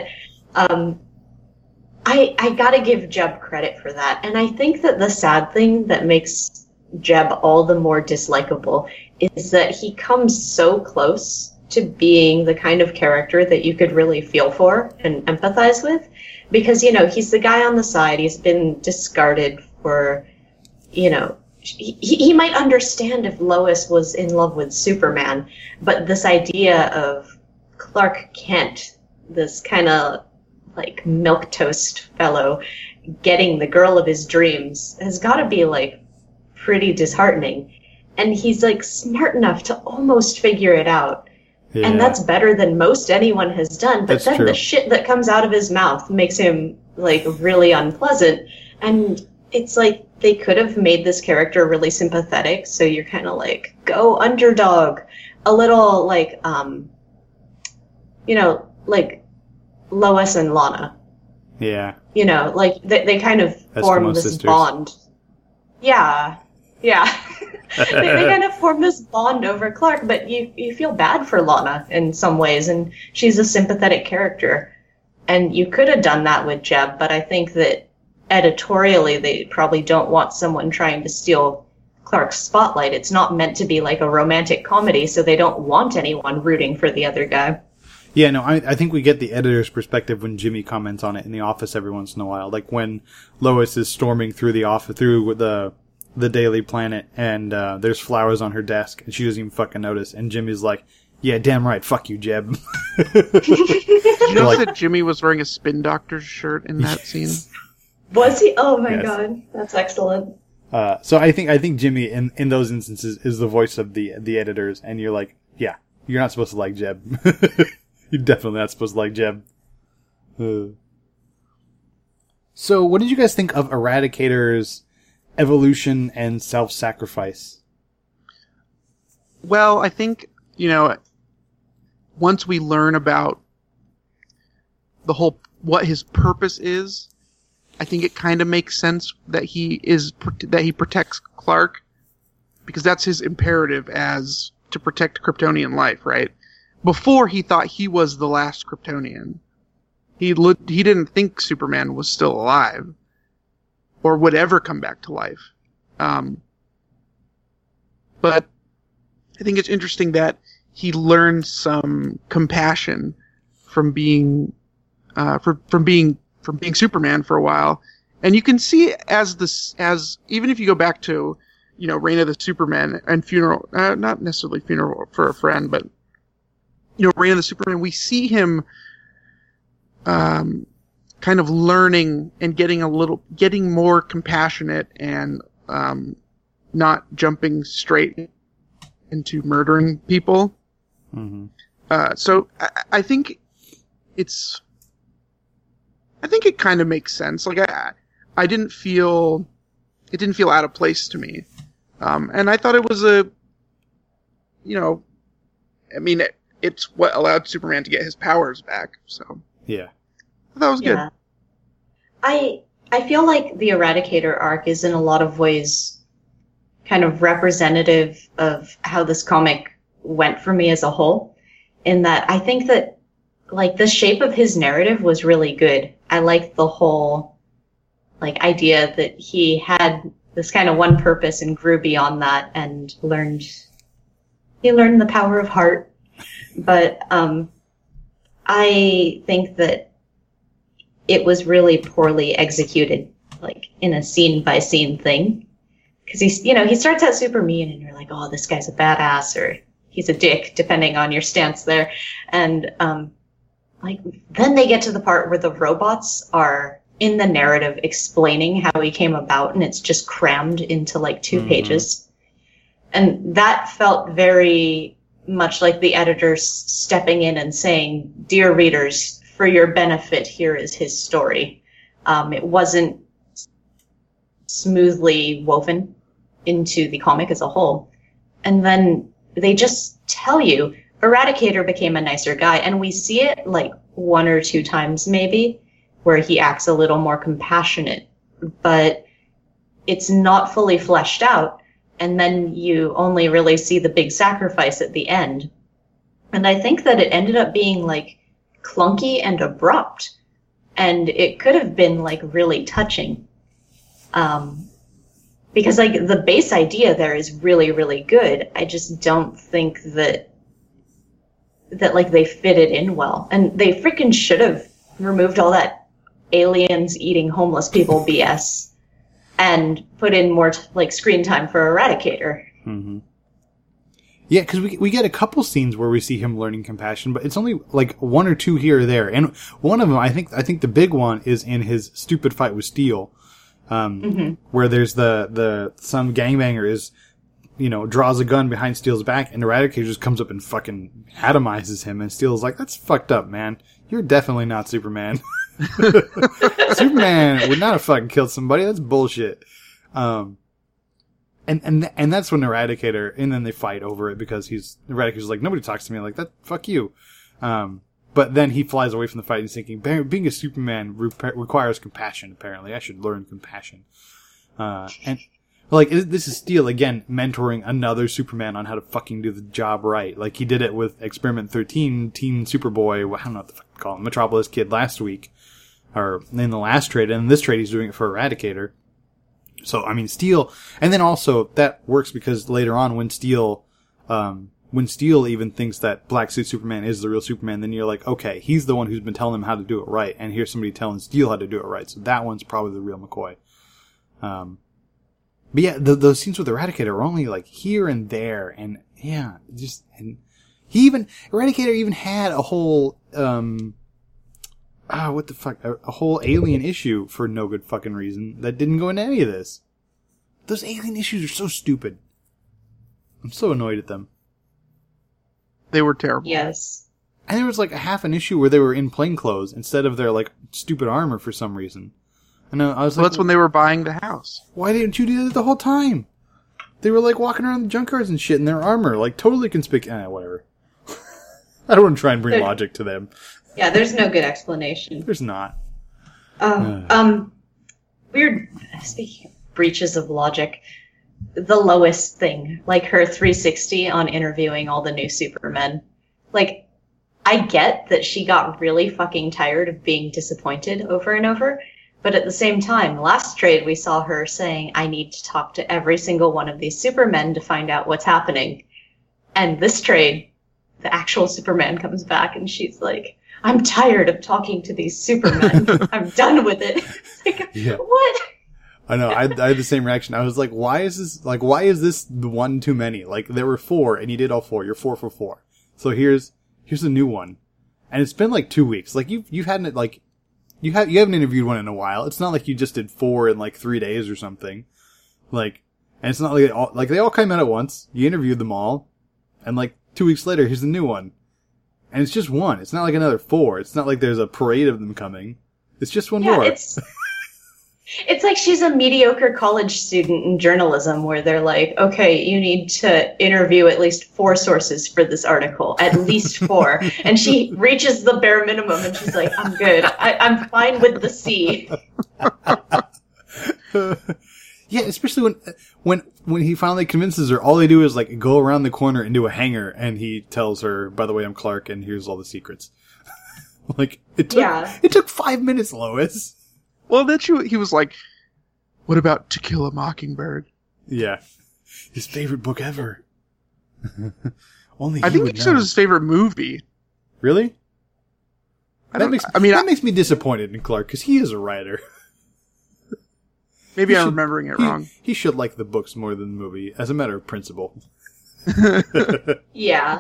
I gotta give Jeb credit for that, and I think that the sad thing that makes Jeb all the more dislikable is that he comes so close to being the kind of character that you could really feel for and empathize with, because he's the guy on the side. He's been discarded for, he might understand if Lois was in love with Superman, but this idea of Clark Kent, this kind of like milquetoast fellow, getting the girl of his dreams has got to be like pretty disheartening. And he's like smart enough to almost figure it out. Yeah. And that's better than most anyone has done. But That's then true. the shit that comes out of his mouth makes him like really unpleasant. And it's like, they could have made this character really sympathetic, so you're kind of like, go underdog. A little like, like Lois and Lana. Yeah. Like they kind of form this sisters. bond. Yeah. they kind of form this bond over Clark, but you feel bad for Lana in some ways, and she's a sympathetic character. And you could have done that with Jeb, but I think that editorially they probably don't want someone trying to steal Clark's spotlight. It's not meant to be like a romantic comedy, so they don't want anyone rooting for the other guy. Yeah, no, I think we get the editor's perspective when Jimmy comments on it in the office every once in a while. Like when Lois is storming through the office, through the Daily Planet, and there's flowers on her desk, and she doesn't even fucking notice. And Jimmy's like, yeah, damn right, fuck you, Jeb. Did you notice that Jimmy was wearing a Spin Doctors shirt in that scene? Was he? Oh my Yes. God, that's excellent. So I think Jimmy in those instances is the voice of the editors, and you're like, yeah, you're not supposed to like Jeb. You're definitely not supposed to like Jeb. So what did you guys think of Eradicator's evolution and self-sacrifice? Well, I think, once we learn about what his purpose is, I think it kind of makes sense that he protects Clark, because that's his imperative as to protect Kryptonian life, right? Before he thought he was the last Kryptonian. He didn't think Superman was still alive or would ever come back to life. But I think it's interesting that he learned some compassion from being Superman for a while, and you can see as even if you go back to Reign of the Superman and Funeral, not necessarily Funeral for a Friend, but Reign of the Superman, we see him kind of learning and getting more compassionate and not jumping straight into murdering people. Mm-hmm. So I think it kind of makes sense. Like it didn't feel out of place to me. And I thought it was it's what allowed Superman to get his powers back. So Yeah. I thought it was good. Yeah. I feel like the Eradicator arc is in a lot of ways kind of representative of how this comic went for me as a whole, in that I think that like the shape of his narrative was really good. I liked the whole like idea that he had this kind of one purpose and grew beyond that and learned the power of heart. But I think that it was really poorly executed, like in a scene by scene thing. Because he starts out super mean and you're like, oh, this guy's a badass or he's a dick, depending on your stance there. And then they get to the part where the robots are in the narrative explaining how he came about, and it's just crammed into like 2 pages. And that felt very much like the editors stepping in and saying, dear readers, for your benefit, here is his story. It wasn't smoothly woven into the comic as a whole. And then they just tell you, Eradicator became a nicer guy, and we see it like 1 or 2 times maybe, where he acts a little more compassionate, but it's not fully fleshed out, and then you only really see the big sacrifice at the end. And I think that it ended up being like clunky and abrupt, and it could have been like really touching. Because like the base idea there is really, really good. I just don't think that like they fit it in well. And they freaking should have removed all that aliens eating homeless people BS and put in more like screen time for Eradicator. Mm-hmm. Yeah, because we get a couple scenes where we see him learning compassion, but it's only like 1 or 2 here or there. And one of them, I think the big one is in his stupid fight with Steel, where there's some gangbanger is, draws a gun behind Steel's back, and Eradicator just comes up and fucking atomizes him, and Steel's like, that's fucked up, man. You're definitely not Superman. Superman would not have fucking killed somebody. That's bullshit. And that's when Eradicator, and then they fight over it because Eradicator's like, nobody talks to me like that, fuck you. But then he flies away from the fight and he's thinking, being a Superman requires compassion, apparently. I should learn compassion. And, like, this is Steel, again, mentoring another Superman on how to fucking do the job right. Like, he did it with Experiment 13, Teen Superboy, I don't know what the fuck to call him, Metropolis Kid last week. Or in the last trade, and in this trade he's doing it for Eradicator. So, I mean, Steel, and then also, that works because later on when Steel even thinks that Black Suit Superman is the real Superman, then you're like, okay, he's the one who's been telling him how to do it right, and here's somebody telling Steel how to do it right, so that one's probably the real McCoy. But yeah, those scenes with Eradicator are only like here and there, and yeah, Eradicator even had a whole, what the fuck, a whole alien issue for no good fucking reason that didn't go into any of this. Those alien issues are so stupid. I'm so annoyed at them. They were terrible. Yes. And there was like a half an issue where they were in plain clothes instead of their like stupid armor for some reason. And I was like, that's when they were buying the house. Why didn't you do that the whole time? They were like walking around the junkyards and shit in their armor, like totally conspicuous. Whatever. I don't want to try and bring logic to them. Yeah, there's no good explanation. There's not. Weird, speaking of breaches of logic, the Lois thing, like her 360 on interviewing all the new Supermen. Like, I get that she got really fucking tired of being disappointed over and over, but at the same time, last trade we saw her saying, I need to talk to every single one of these Supermen to find out what's happening. And this trade, the actual Superman comes back and she's like, I'm tired of talking to these Supermen. I'm done with it. It's like, yeah. What? I know. I had the same reaction. I was like, why is this the one too many? Like, there were 4 and you did all 4. You're 4 for 4. So here's a new one. And it's been like 2 weeks. Like, you haven't interviewed one in a while. It's not like you just did 4 in like 3 days or something. Like, and it's not like they all came out at once. You interviewed them all. And like 2 weeks later, here's the new one. And it's just one. It's not like another 4. It's not like there's a parade of them coming. It's just one more. It's like she's a mediocre college student in journalism where they're like, okay, you need to interview at least 4 sources for this article. At least 4. And she reaches the bare minimum and she's like, I'm good. I'm fine with the C. Yeah, especially when he finally convinces her, all they do is like go around the corner into a hangar and he tells her, by the way, I'm Clark and here's all the secrets. Like, it took 5 minutes, Lois. Well, then he was like, what about To Kill a Mockingbird? Yeah. His favorite book ever. Only I think he said it was his favorite movie. Really? That makes me disappointed in Clark, because he is a writer. Maybe I'm remembering it wrong. He should like the books more than the movie, as a matter of principle. Yeah.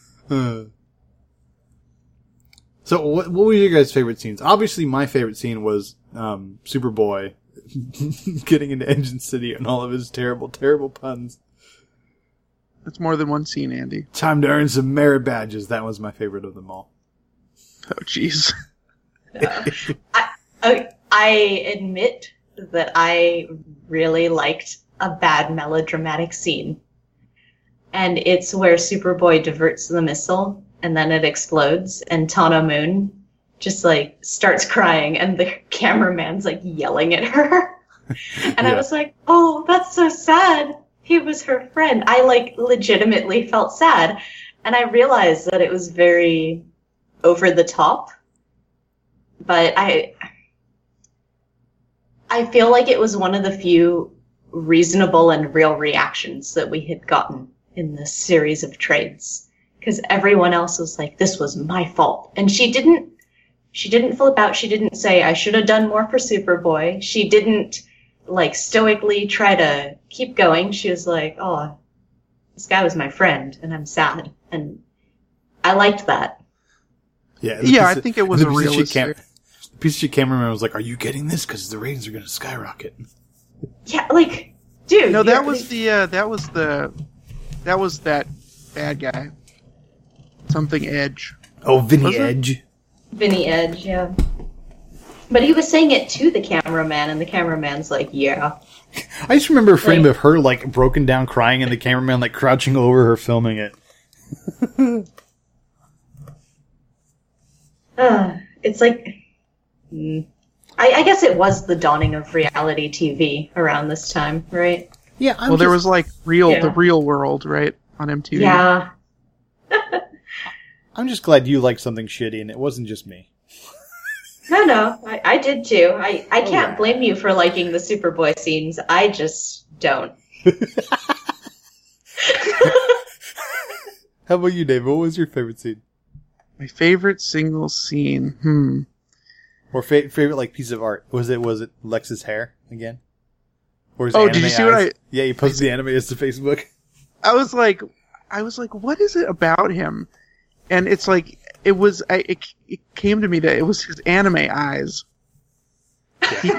So, what were your guys' favorite scenes? Obviously, my favorite scene was Superboy getting into Engine City and all of his terrible, terrible puns. That's more than one scene, Andy. Time to earn some merit badges. That was my favorite of them all. Oh, jeez. I admit that I really liked a bad melodramatic scene. And it's where Superboy diverts the missile and then it explodes and Tana Moon just like starts crying and the cameraman's like yelling at her. And I was like, oh, that's so sad. He was her friend. I like legitimately felt sad. And I realized that it was very over the top. But I feel like it was one of the few reasonable and real reactions that we had gotten in this series of trades. Because everyone else was like, this was my fault. And she didn't flip out. She didn't say, I should have done more for Superboy. She didn't, like, stoically try to keep going. She was like, oh, this guy was my friend, and I'm sad. And I liked that. Yeah, I think it was a realistic. The piece of shit cameraman was like, are you getting this? Because the ratings are going to skyrocket. Yeah, like, dude. No, that was that bad guy. Something Edge. Oh, Vinny Edge. Vinny Edge, yeah. But he was saying it to the cameraman, and the cameraman's like, yeah. I just remember a frame of her, like, broken down crying, and the cameraman, like, crouching over her filming it. It's like... I guess it was the dawning of reality TV around this time, right? Yeah, there was, like, the real world, right, on MTV. Yeah. I'm just glad you liked something shitty, and it wasn't just me. No, I did too. I can't blame you for liking the Superboy scenes. I just don't. How about you, Dave? What was your favorite scene? My favorite single scene? Or favorite, like, piece of art? Was it Lex's hair, again? Or his did you see eyes? Yeah, he posted the anime as to Facebook. I was like, what is it about him? And it's like, it came to me that it was his anime eyes. Yeah.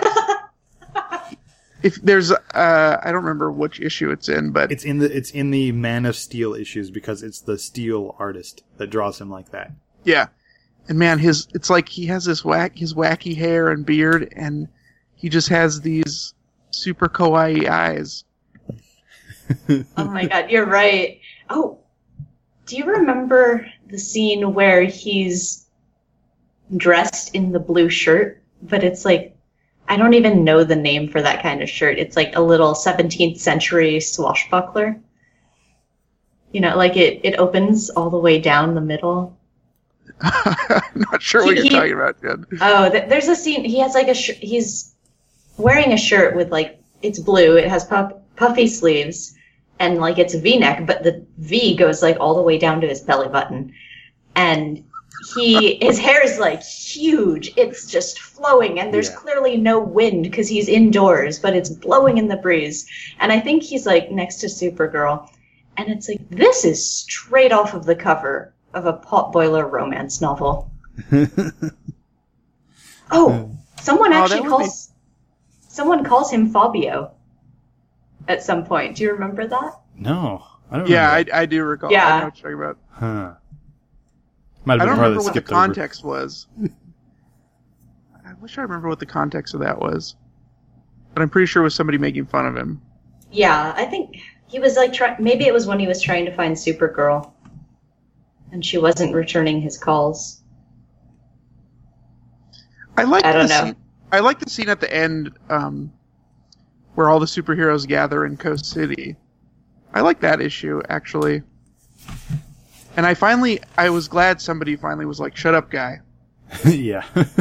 If there's, I don't remember which issue it's in, but it's in the Man of Steel issues because it's the Steel artist that draws him like that. Yeah, and man, it's like he has his wacky hair and beard, and he just has these super kawaii eyes. Oh my god, you're right. Oh, do you remember the scene where he's dressed in the blue shirt, but it's like, I don't even know the name for that kind of shirt. It's like a little 17th century swashbuckler. You know, like it opens all the way down the middle. I'm not sure what you're talking about, Jen. Oh, there's a scene, he has like he's wearing a shirt with like, it's blue, it has puffy sleeves, and like it's a V-neck, but the V goes like all the way down to his belly button. And his hair is like huge. It's just flowing, and there's clearly no wind because he's indoors, but it's blowing in the breeze. And I think he's like next to Supergirl. And it's like, this is straight off of the cover of a potboiler romance novel. Someone calls him Fabio at some point. Do you remember that? No, I don't. Yeah, I do recall. Yeah. I know what you're talking about. Huh. I don't remember what the context was. I wish I remember what the context of that was. But I'm pretty sure it was somebody making fun of him. Yeah, I think he was like maybe it was when he was trying to find Supergirl, and she wasn't returning his calls. I like the scene at the end where all the superheroes gather in Coast City. I like that issue, actually. And I was glad somebody finally was like, shut up, guy. Yeah.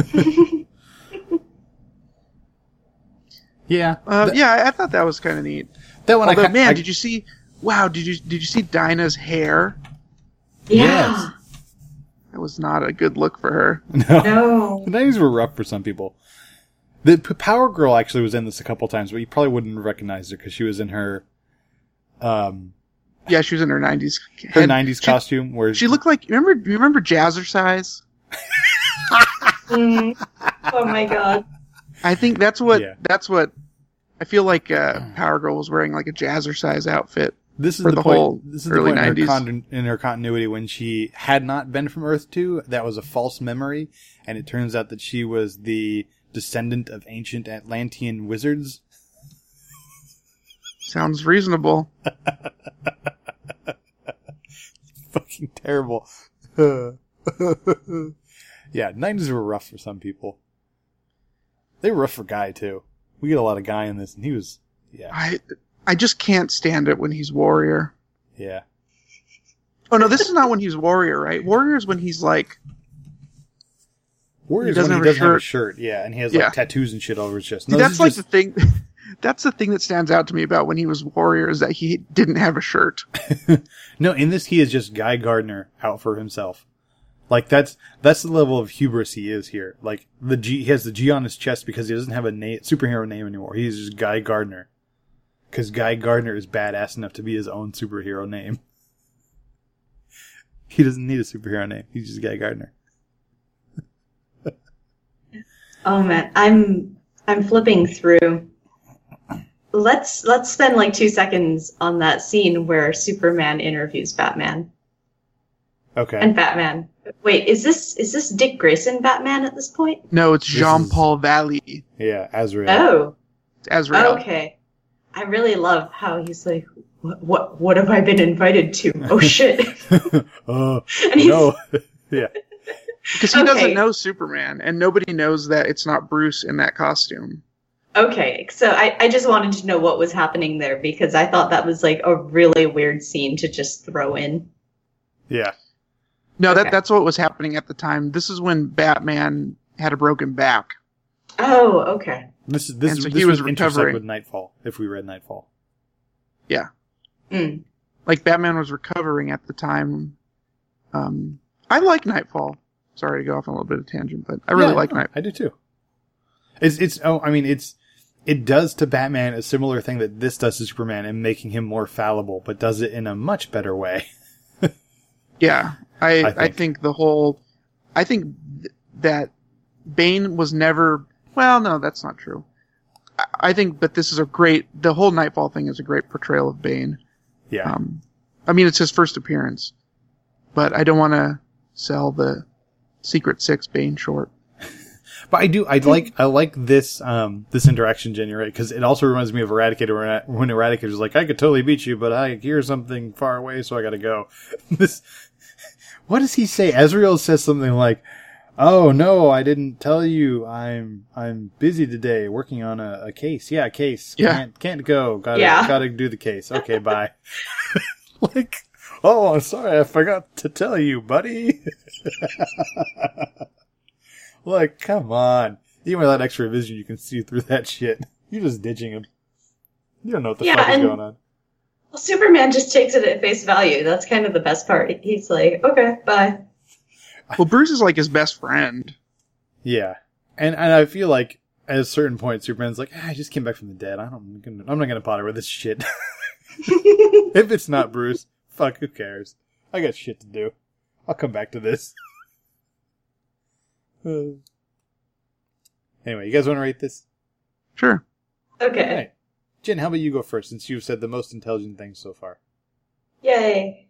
Yeah. I thought that was kind of neat. That one, did you see? Wow, did you see Dinah's hair? Yeah. Yes. That was not a good look for her. No. The 90s were rough for some people. The Power Girl actually was in this a couple times, but you probably wouldn't have recognized her because she was in her. Yeah, she was in her 90s. Her 90s costume, where she looked like. Remember Jazzercise? Oh my god. I think that's what. I feel like Power Girl was wearing like a Jazzercise outfit. This is for the whole point. This is early the point 90s. in her continuity when she had not been from Earth 2. That was a false memory, and it turns out that she was the descendant of ancient Atlantean wizards. Sounds reasonable. Fucking terrible. Yeah, 90s were rough for some people. They were rough for Guy, too. We get a lot of Guy in this, and he was, yeah. I just can't stand it when he's Warrior. Yeah. Oh, no, this is not when he's Warrior, right? Warrior is when he's like... Warrior is when he doesn't have a shirt, yeah, and he has like tattoos and shit all over his chest. No, that's like the thing... That's the thing that stands out to me about when he was Warrior, is that he didn't have a shirt. No, in this he is just Guy Gardner out for himself. Like that's the level of hubris he is here. Like he has the G on his chest because he doesn't have a superhero name anymore. He's just Guy Gardner. Because Guy Gardner is badass enough to be his own superhero name. He doesn't need a superhero name. He's just Guy Gardner. Oh man, I'm flipping through. Let's spend like 2 seconds on that scene where Superman interviews Batman. Okay. and Batman. Wait, is this Dick Grayson Batman at this point? No, it's This Jean-Paul Valley. Yeah, Azrael. Oh, Azrael. okay. I really love how he's like, what have I been invited to? Oh shit! Oh, And he's- no. Yeah. Because he Okay. doesn't know Superman, and nobody knows that it's not Bruce in that costume. Okay, so I just wanted to know what was happening there because I thought that was like a really weird scene to just throw in. Yeah. No, Okay. that's what was happening at the time. This is when Batman had a broken back. Oh, okay. This And this so he was would intersect recovering. with Nightfall if we read Nightfall. Yeah. Mm. Like, Batman was recovering at the time. I like Nightfall. Sorry to go off on a little bit of tangent, but I really like Nightfall. I do too. It does to Batman a similar thing that this does to Superman in making him more fallible, but does it in a much better way. Yeah. I think. think that Bane was never, well, no, that's not true. I think that this is the whole Nightfall thing is a great portrayal of Bane. Yeah. It's his first appearance, but I don't want to sell the Secret Six Bane short. But I like this interaction generated because it also reminds me of Eradicator when Eradicator's like, I could totally beat you, but I hear something far away, so I gotta go. What does he say? Azrael says something like, oh no, I didn't tell you. I'm busy today working on a case. Yeah, a case. Yeah. Can't go. Yeah. Gotta do the case. Okay, bye. Like, oh, I'm sorry, I forgot to tell you, buddy. Like, come on. Even with that extra vision, you can see through that shit. You're just ditching him. You don't know what the Yeah, fuck is and- going on. Well, Superman just takes it at face value. That's kind of the best part. He's like, okay, bye. Well, Bruce is like his best friend. Yeah. And I feel like at a certain point, Superman's like, I just came back from the dead. I'm not gonna bother with this shit. If it's not Bruce, fuck, who cares? I got shit to do. I'll come back to this. Anyway, you guys want to rate this? Sure. Okay. All right. Jen, how about you go first, since you've said the most intelligent things so far? Yay.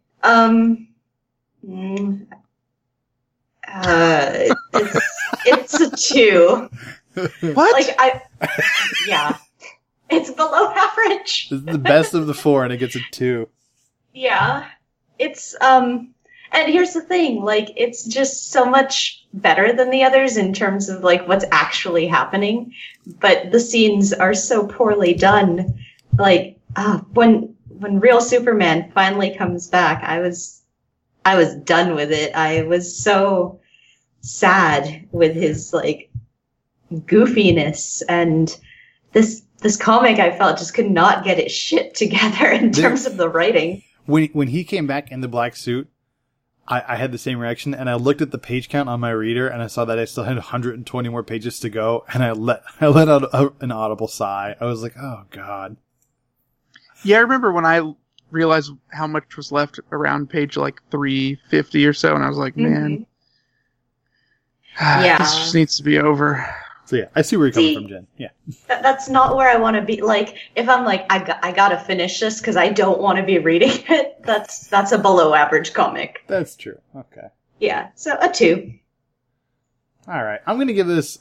It's a 2. What? Yeah. It's below average. This is the best of the 4, and it gets a 2. Yeah. It's, and here's the thing, like, it's just so much better than the others in terms of, like, what's actually happening, but the scenes are so poorly done. Like, when real Superman finally comes back, I was done with it. I was so sad with his, like, goofiness, and this comic, I felt, just could not get its shit together in terms of the writing. When he came back in the black suit, I had the same reaction, and I looked at the page count on my reader, and I saw that I still had 120 more pages to go, and I let out an audible sigh. I was like, oh god. Yeah, I remember when I realized how much was left around page like 350 or so, and I was like, man, Yeah. this just needs to be over. So yeah, I see where you're coming See- from, Jen. Yeah. That's not where I want to be. Like, if I'm like, I gotta finish this because I don't want to be reading it, that's a below average comic. That's true. Okay. Yeah, so a 2. Alright. I'm gonna give this,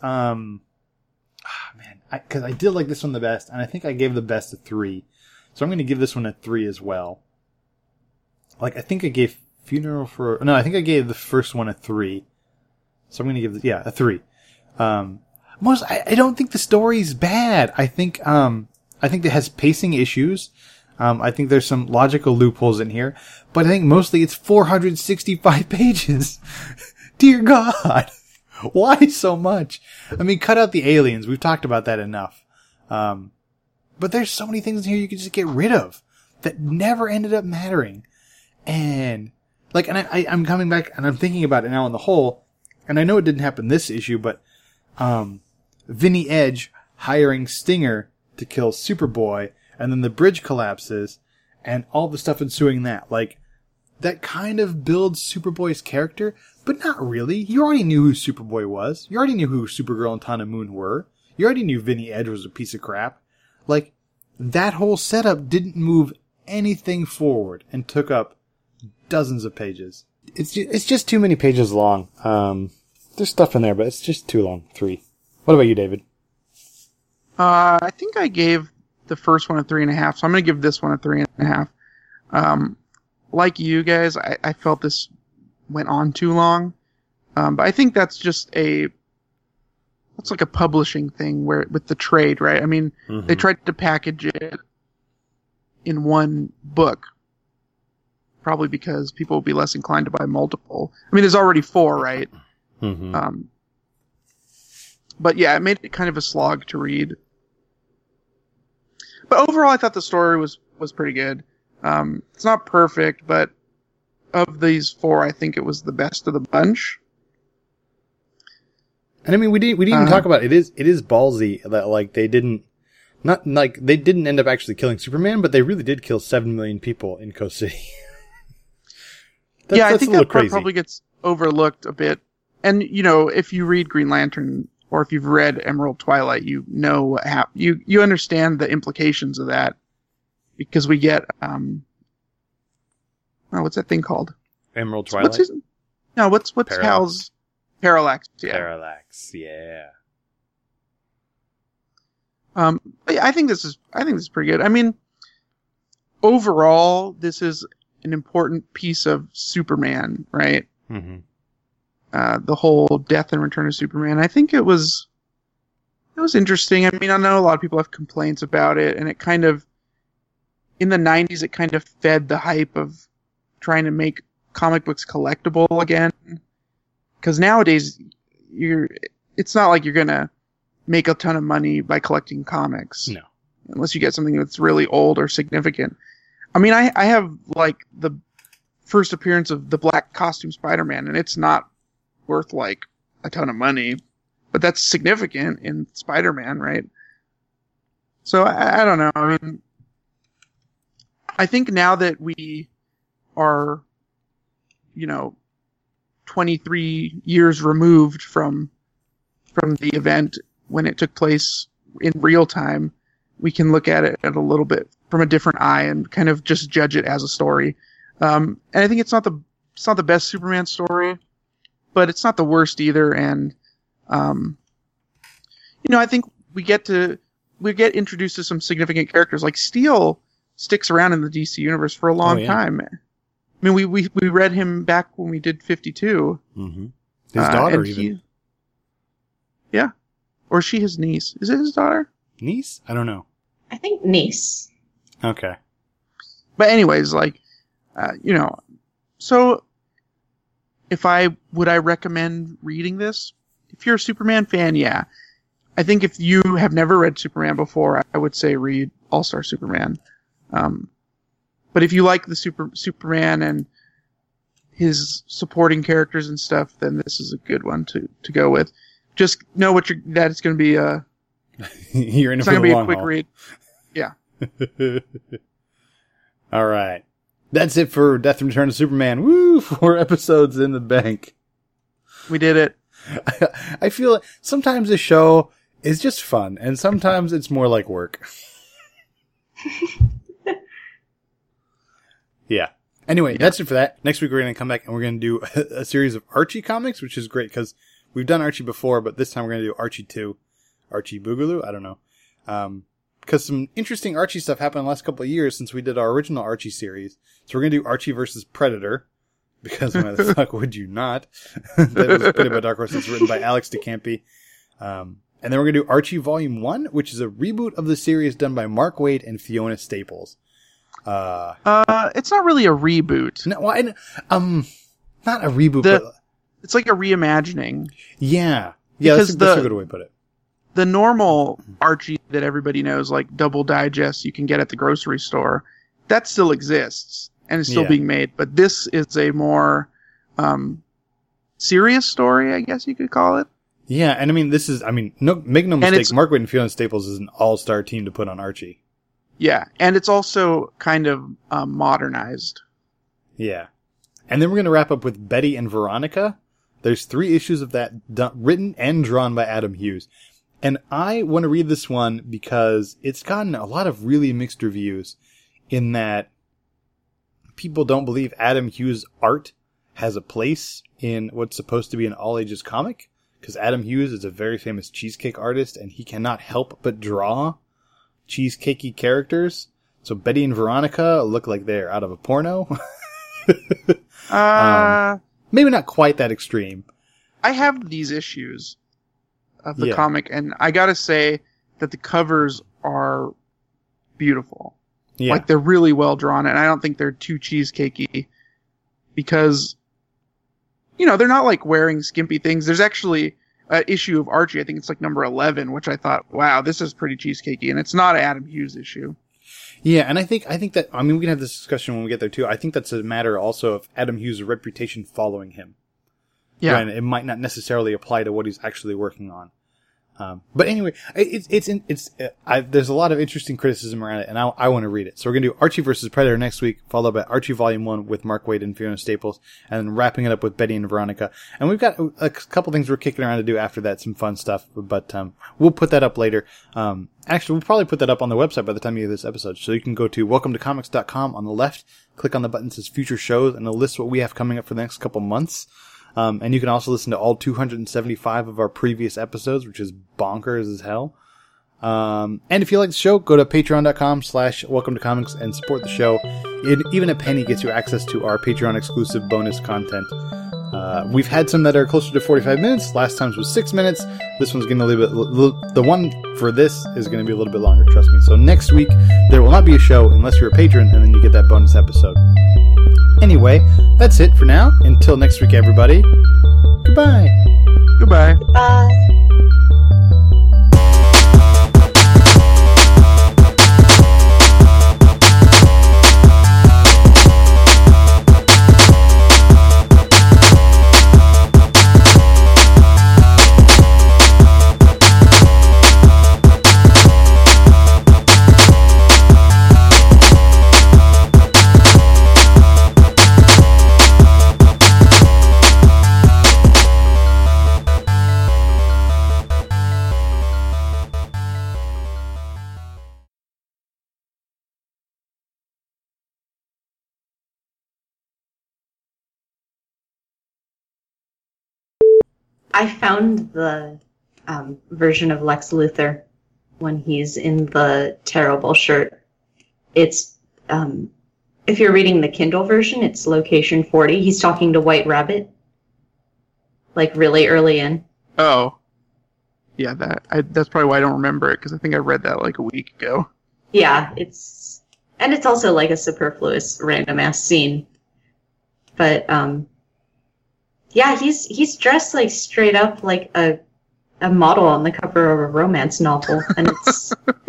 because I did like this one the best, and I think I gave the best a 3. So I'm gonna give this one a 3 as well. Like, I think I gave I think I gave the first one a 3. So I'm gonna give a 3. I don't think the story's bad. I think it has pacing issues. I think there's some logical loopholes in here, but I think mostly it's 465 pages. Dear God. Why so much? I mean, cut out the aliens. We've talked about that enough. But there's so many things in here you could just get rid of that never ended up mattering. And like, and I'm coming back and I'm thinking about it now on the whole, and I know it didn't happen this issue, but, Vinny Edge hiring Stinger to kill Superboy, and then the bridge collapses, and all the stuff ensuing that. Like, that kind of builds Superboy's character, but not really. You already knew who Superboy was. You already knew who Supergirl and Tana Moon were. You already knew Vinny Edge was a piece of crap. Like, that whole setup didn't move anything forward and took up dozens of pages. It's just too many pages long. There's stuff in there, but it's just too long. 3. What about you, David? I think I gave the first one a 3.5, so I'm going to give this one a 3.5. Like you guys, I felt this went on too long. But I think that's just that's like a publishing thing where with the trade, right? I mean, they tried to package it in one book, probably because people will be less inclined to buy multiple. I mean, there's already 4, right? But yeah, it made it kind of a slog to read. But overall, I thought the story was pretty good. It's not perfect, but of these 4, I think it was the best of the bunch. And I mean, we didn't even talk about it. It is ballsy that like they didn't end up actually killing Superman, but they really did kill 7 million people in Coast City. I think that part probably gets overlooked a bit. And if you read Green Lantern or if you've read Emerald Twilight, you know what happened. You understand the implications of that because we get what's that thing called? Emerald Twilight. What's Hal's Parallax? Yeah. Parallax, yeah. I think this is pretty good. I mean, overall, this is an important piece of Superman, right? The whole death and return of Superman. I think it was interesting. I mean, I know a lot of people have complaints about it, and it kind of, in the 90s, it kind of fed the hype of trying to make comic books collectible again. Because nowadays, it's not like you're gonna make a ton of money by collecting comics. No. Unless you get something that's really old or significant. I mean, I have, like, the first appearance of the black costume Spider-Man, and it's not worth, like, a ton of money. But that's significant in Spider-Man, right? So, I don't know. I mean, I think now that we are, 23 years removed from the event when it took place in real time, we can look at it a little bit from a different eye and kind of just judge it as a story. And I think it's not the best Superman story, but it's not the worst either. And, I think we get introduced to some significant characters. Like Steel sticks around in the DC universe for a long time. I mean, we read him back when we did 52. His daughter even. Yeah. Or is she his niece? Is it his daughter? Niece? I don't know. I think niece. Okay. But anyways, like, so would I recommend reading this? If you're a Superman fan, yeah. I think if you have never read Superman before, I would say read All-Star Superman. But if you like the Superman and his supporting characters and stuff, then this is a good one to go with. Just know that it's going to be you're in it's for not the going to be long a quick haul. read. Yeah. All right. That's it for Death and Return of Superman. Woo! 4 episodes in the bank. We did it. I feel like sometimes a show is just fun, and sometimes it's more like work. Yeah. Anyway, that's it for that. Next week we're going to come back and we're going to do a series of Archie comics, which is great because we've done Archie before, but this time we're going to do Archie 2. Archie Boogaloo? I don't know. Because some interesting Archie stuff happened in the last couple of years since we did our original Archie series. So we're going to do Archie versus Predator. Because why the fuck would you not? That was put by Dark Horse. It's written by Alex DeCampi. And then we're going to do Archie Volume 1, which is a reboot of the series done by Mark Waid and Fiona Staples. It's not really a reboot. No, not a reboot, but it's like a reimagining. Yeah. Yeah, that's a good way to put it. The normal Archie that everybody knows, like Double Digest you can get at the grocery store, that still exists and is still being made. But this is a more serious story, I guess you could call it. Yeah, and make no mistake, Mark Waid and Fiona Staples is an all-star team to put on Archie. Yeah, and it's also kind of modernized. Yeah. And then we're going to wrap up with Betty and Veronica. There's 3 issues of that written and drawn by Adam Hughes. And I want to read this one because it's gotten a lot of really mixed reviews in that people don't believe Adam Hughes' art has a place in what's supposed to be an all-ages comic, because Adam Hughes is a very famous cheesecake artist, and he cannot help but draw cheesecakey characters. So Betty and Veronica look like they're out of a porno. Maybe not quite that extreme. I have these issues of the Yeah. comic, and I gotta say that the covers are beautiful. Yeah. Like, they're really well drawn, and I don't think they're too cheesecakey, because, you know, they're not like wearing skimpy things. There's actually an issue of Archie, I think it's like number 11, which I thought, wow, this is pretty cheesecakey, and it's not an Adam Hughes issue. Yeah, and I think that, I mean, we can have this discussion when we get there too. I think that's a matter also of Adam Hughes' reputation following him. Yeah. And it might not necessarily apply to what he's actually working on. But anyway, there's a lot of interesting criticism around it, and I want to read it. So we're going to do Archie versus Predator next week, followed by Archie Volume 1 with Mark Waid and Fiona Staples, and then wrapping it up with Betty and Veronica. And we've got a couple things we're kicking around to do after that, some fun stuff, but we'll put that up later. Actually, we'll probably put that up on the website by the time you hear this episode. So you can go to welcometocomics.com on the left, click on the button that says Future Shows, and it'll list what we have coming up for the next couple months. And you can also listen to all 275 of our previous episodes, which is bonkers as hell. And if you like the show, go to patreon.com/welcometocomics and support the show. Even a penny gets you access to our Patreon exclusive bonus content. We've had some that are closer to 45 minutes. Last time's was 6 minutes. This one's going to be a little bit, the one for this is going to be a little bit longer, trust me. So next week, there will not be a show unless you're a patron, and then you get that bonus episode. Anyway, that's it for now. Until next week, everybody. Goodbye. Goodbye. Bye. I found the version of Lex Luthor when he's in the terrible shirt. It's, if you're reading the Kindle version, it's location 40. He's talking to White Rabbit. Like, really early in. Oh. Yeah, that's probably why I don't remember it, because I think I read that like a week ago. Yeah, it's also like a superfluous random-ass scene. But, yeah, he's dressed like straight up like a model on the cover of a romance novel, and it's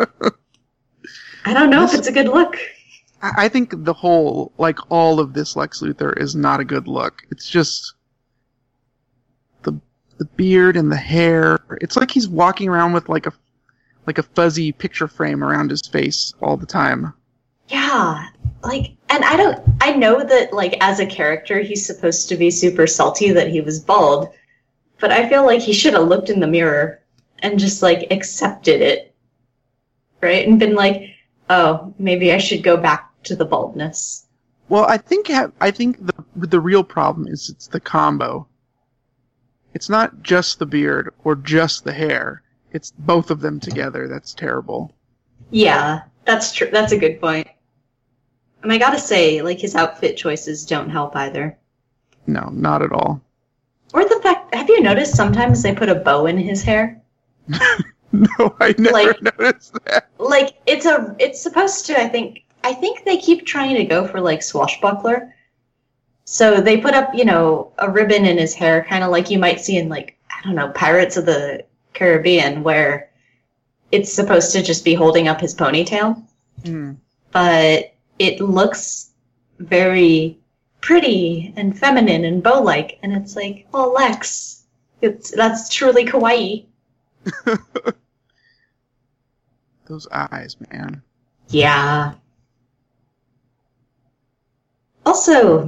I don't know if it's a good look. I think the whole, like, all of this Lex Luthor is not a good look. It's just the beard and the hair. It's like he's walking around with like a fuzzy picture frame around his face all the time. Yeah, like, and I know that, like, as a character, he's supposed to be super salty that he was bald, but I feel like he should have looked in the mirror and just, like, accepted it, right? And been like, oh, maybe I should go back to the baldness. Well, I think the real problem is it's the combo. It's not just the beard or just the hair. It's both of them together. That's terrible. Yeah, that's true. That's a good point. And I gotta say, like, his outfit choices don't help either. No, not at all. Or the fact, have you noticed sometimes they put a bow in his hair? No, I never noticed that. Like, it's supposed to, I think they keep trying to go for, like, swashbuckler. So they put up, a ribbon in his hair, kind of like you might see in, like, I don't know, Pirates of the Caribbean, where it's supposed to just be holding up his ponytail. Mm. But it looks very pretty and feminine and bow-like, and it's like, oh, Lex, that's truly kawaii. Those eyes, man. Yeah. Also,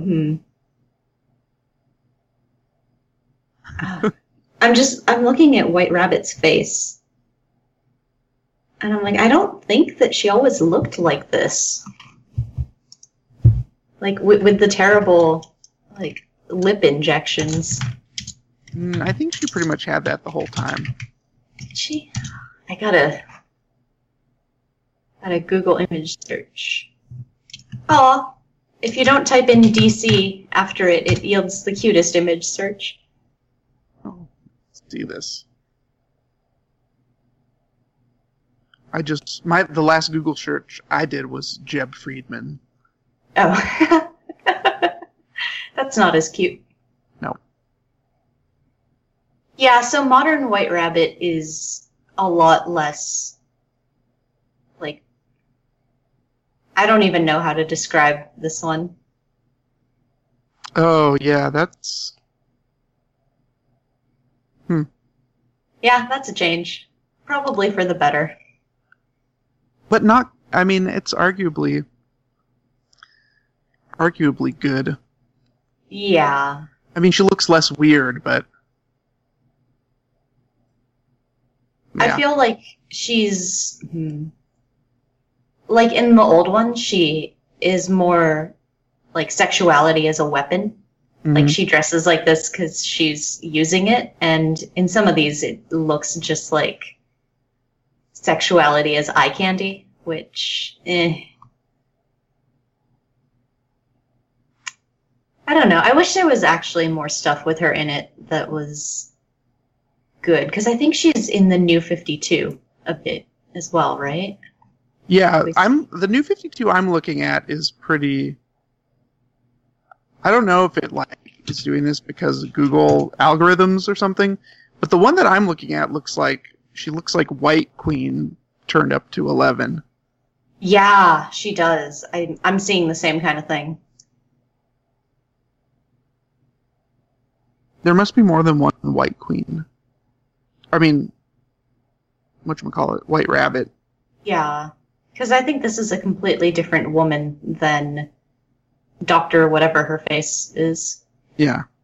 I'm looking at White Rabbit's face, and I'm like, I don't think that she always looked like this. Like, with the terrible, like, lip injections. I think she pretty much had that the whole time. Did she? I gotta Google image search. Oh, if you don't type in DC after it, it yields the cutest image search. Oh, let's see this. The last Google search I did was Jeb Friedman. Oh. That's not as cute. No. Yeah, so modern White Rabbit is a lot less, like, I don't even know how to describe this one. Oh, yeah, that's... Yeah, that's a change. Probably for the better. But not, I mean, it's arguably good. Yeah. I mean, she looks less weird, but... Yeah. I feel like she's... Like, in the old one, she is more, like, sexuality as a weapon. Mhm. Like, she dresses like this because she's using it, and in some of these, it looks just like sexuality as eye candy, which, I don't know. I wish there was actually more stuff with her in it that was good, because I think she's in the New 52 a bit as well, right? Yeah, the New 52 I'm looking at is pretty... I don't know if it is doing this because of Google algorithms or something, but the one that I'm looking at she looks like White Queen turned up to 11. Yeah, she does. I'm seeing the same kind of thing. There must be more than one White Queen. I mean, whatchamacallit, White Rabbit. Yeah, because I think this is a completely different woman than Dr. whatever her face is. Yeah.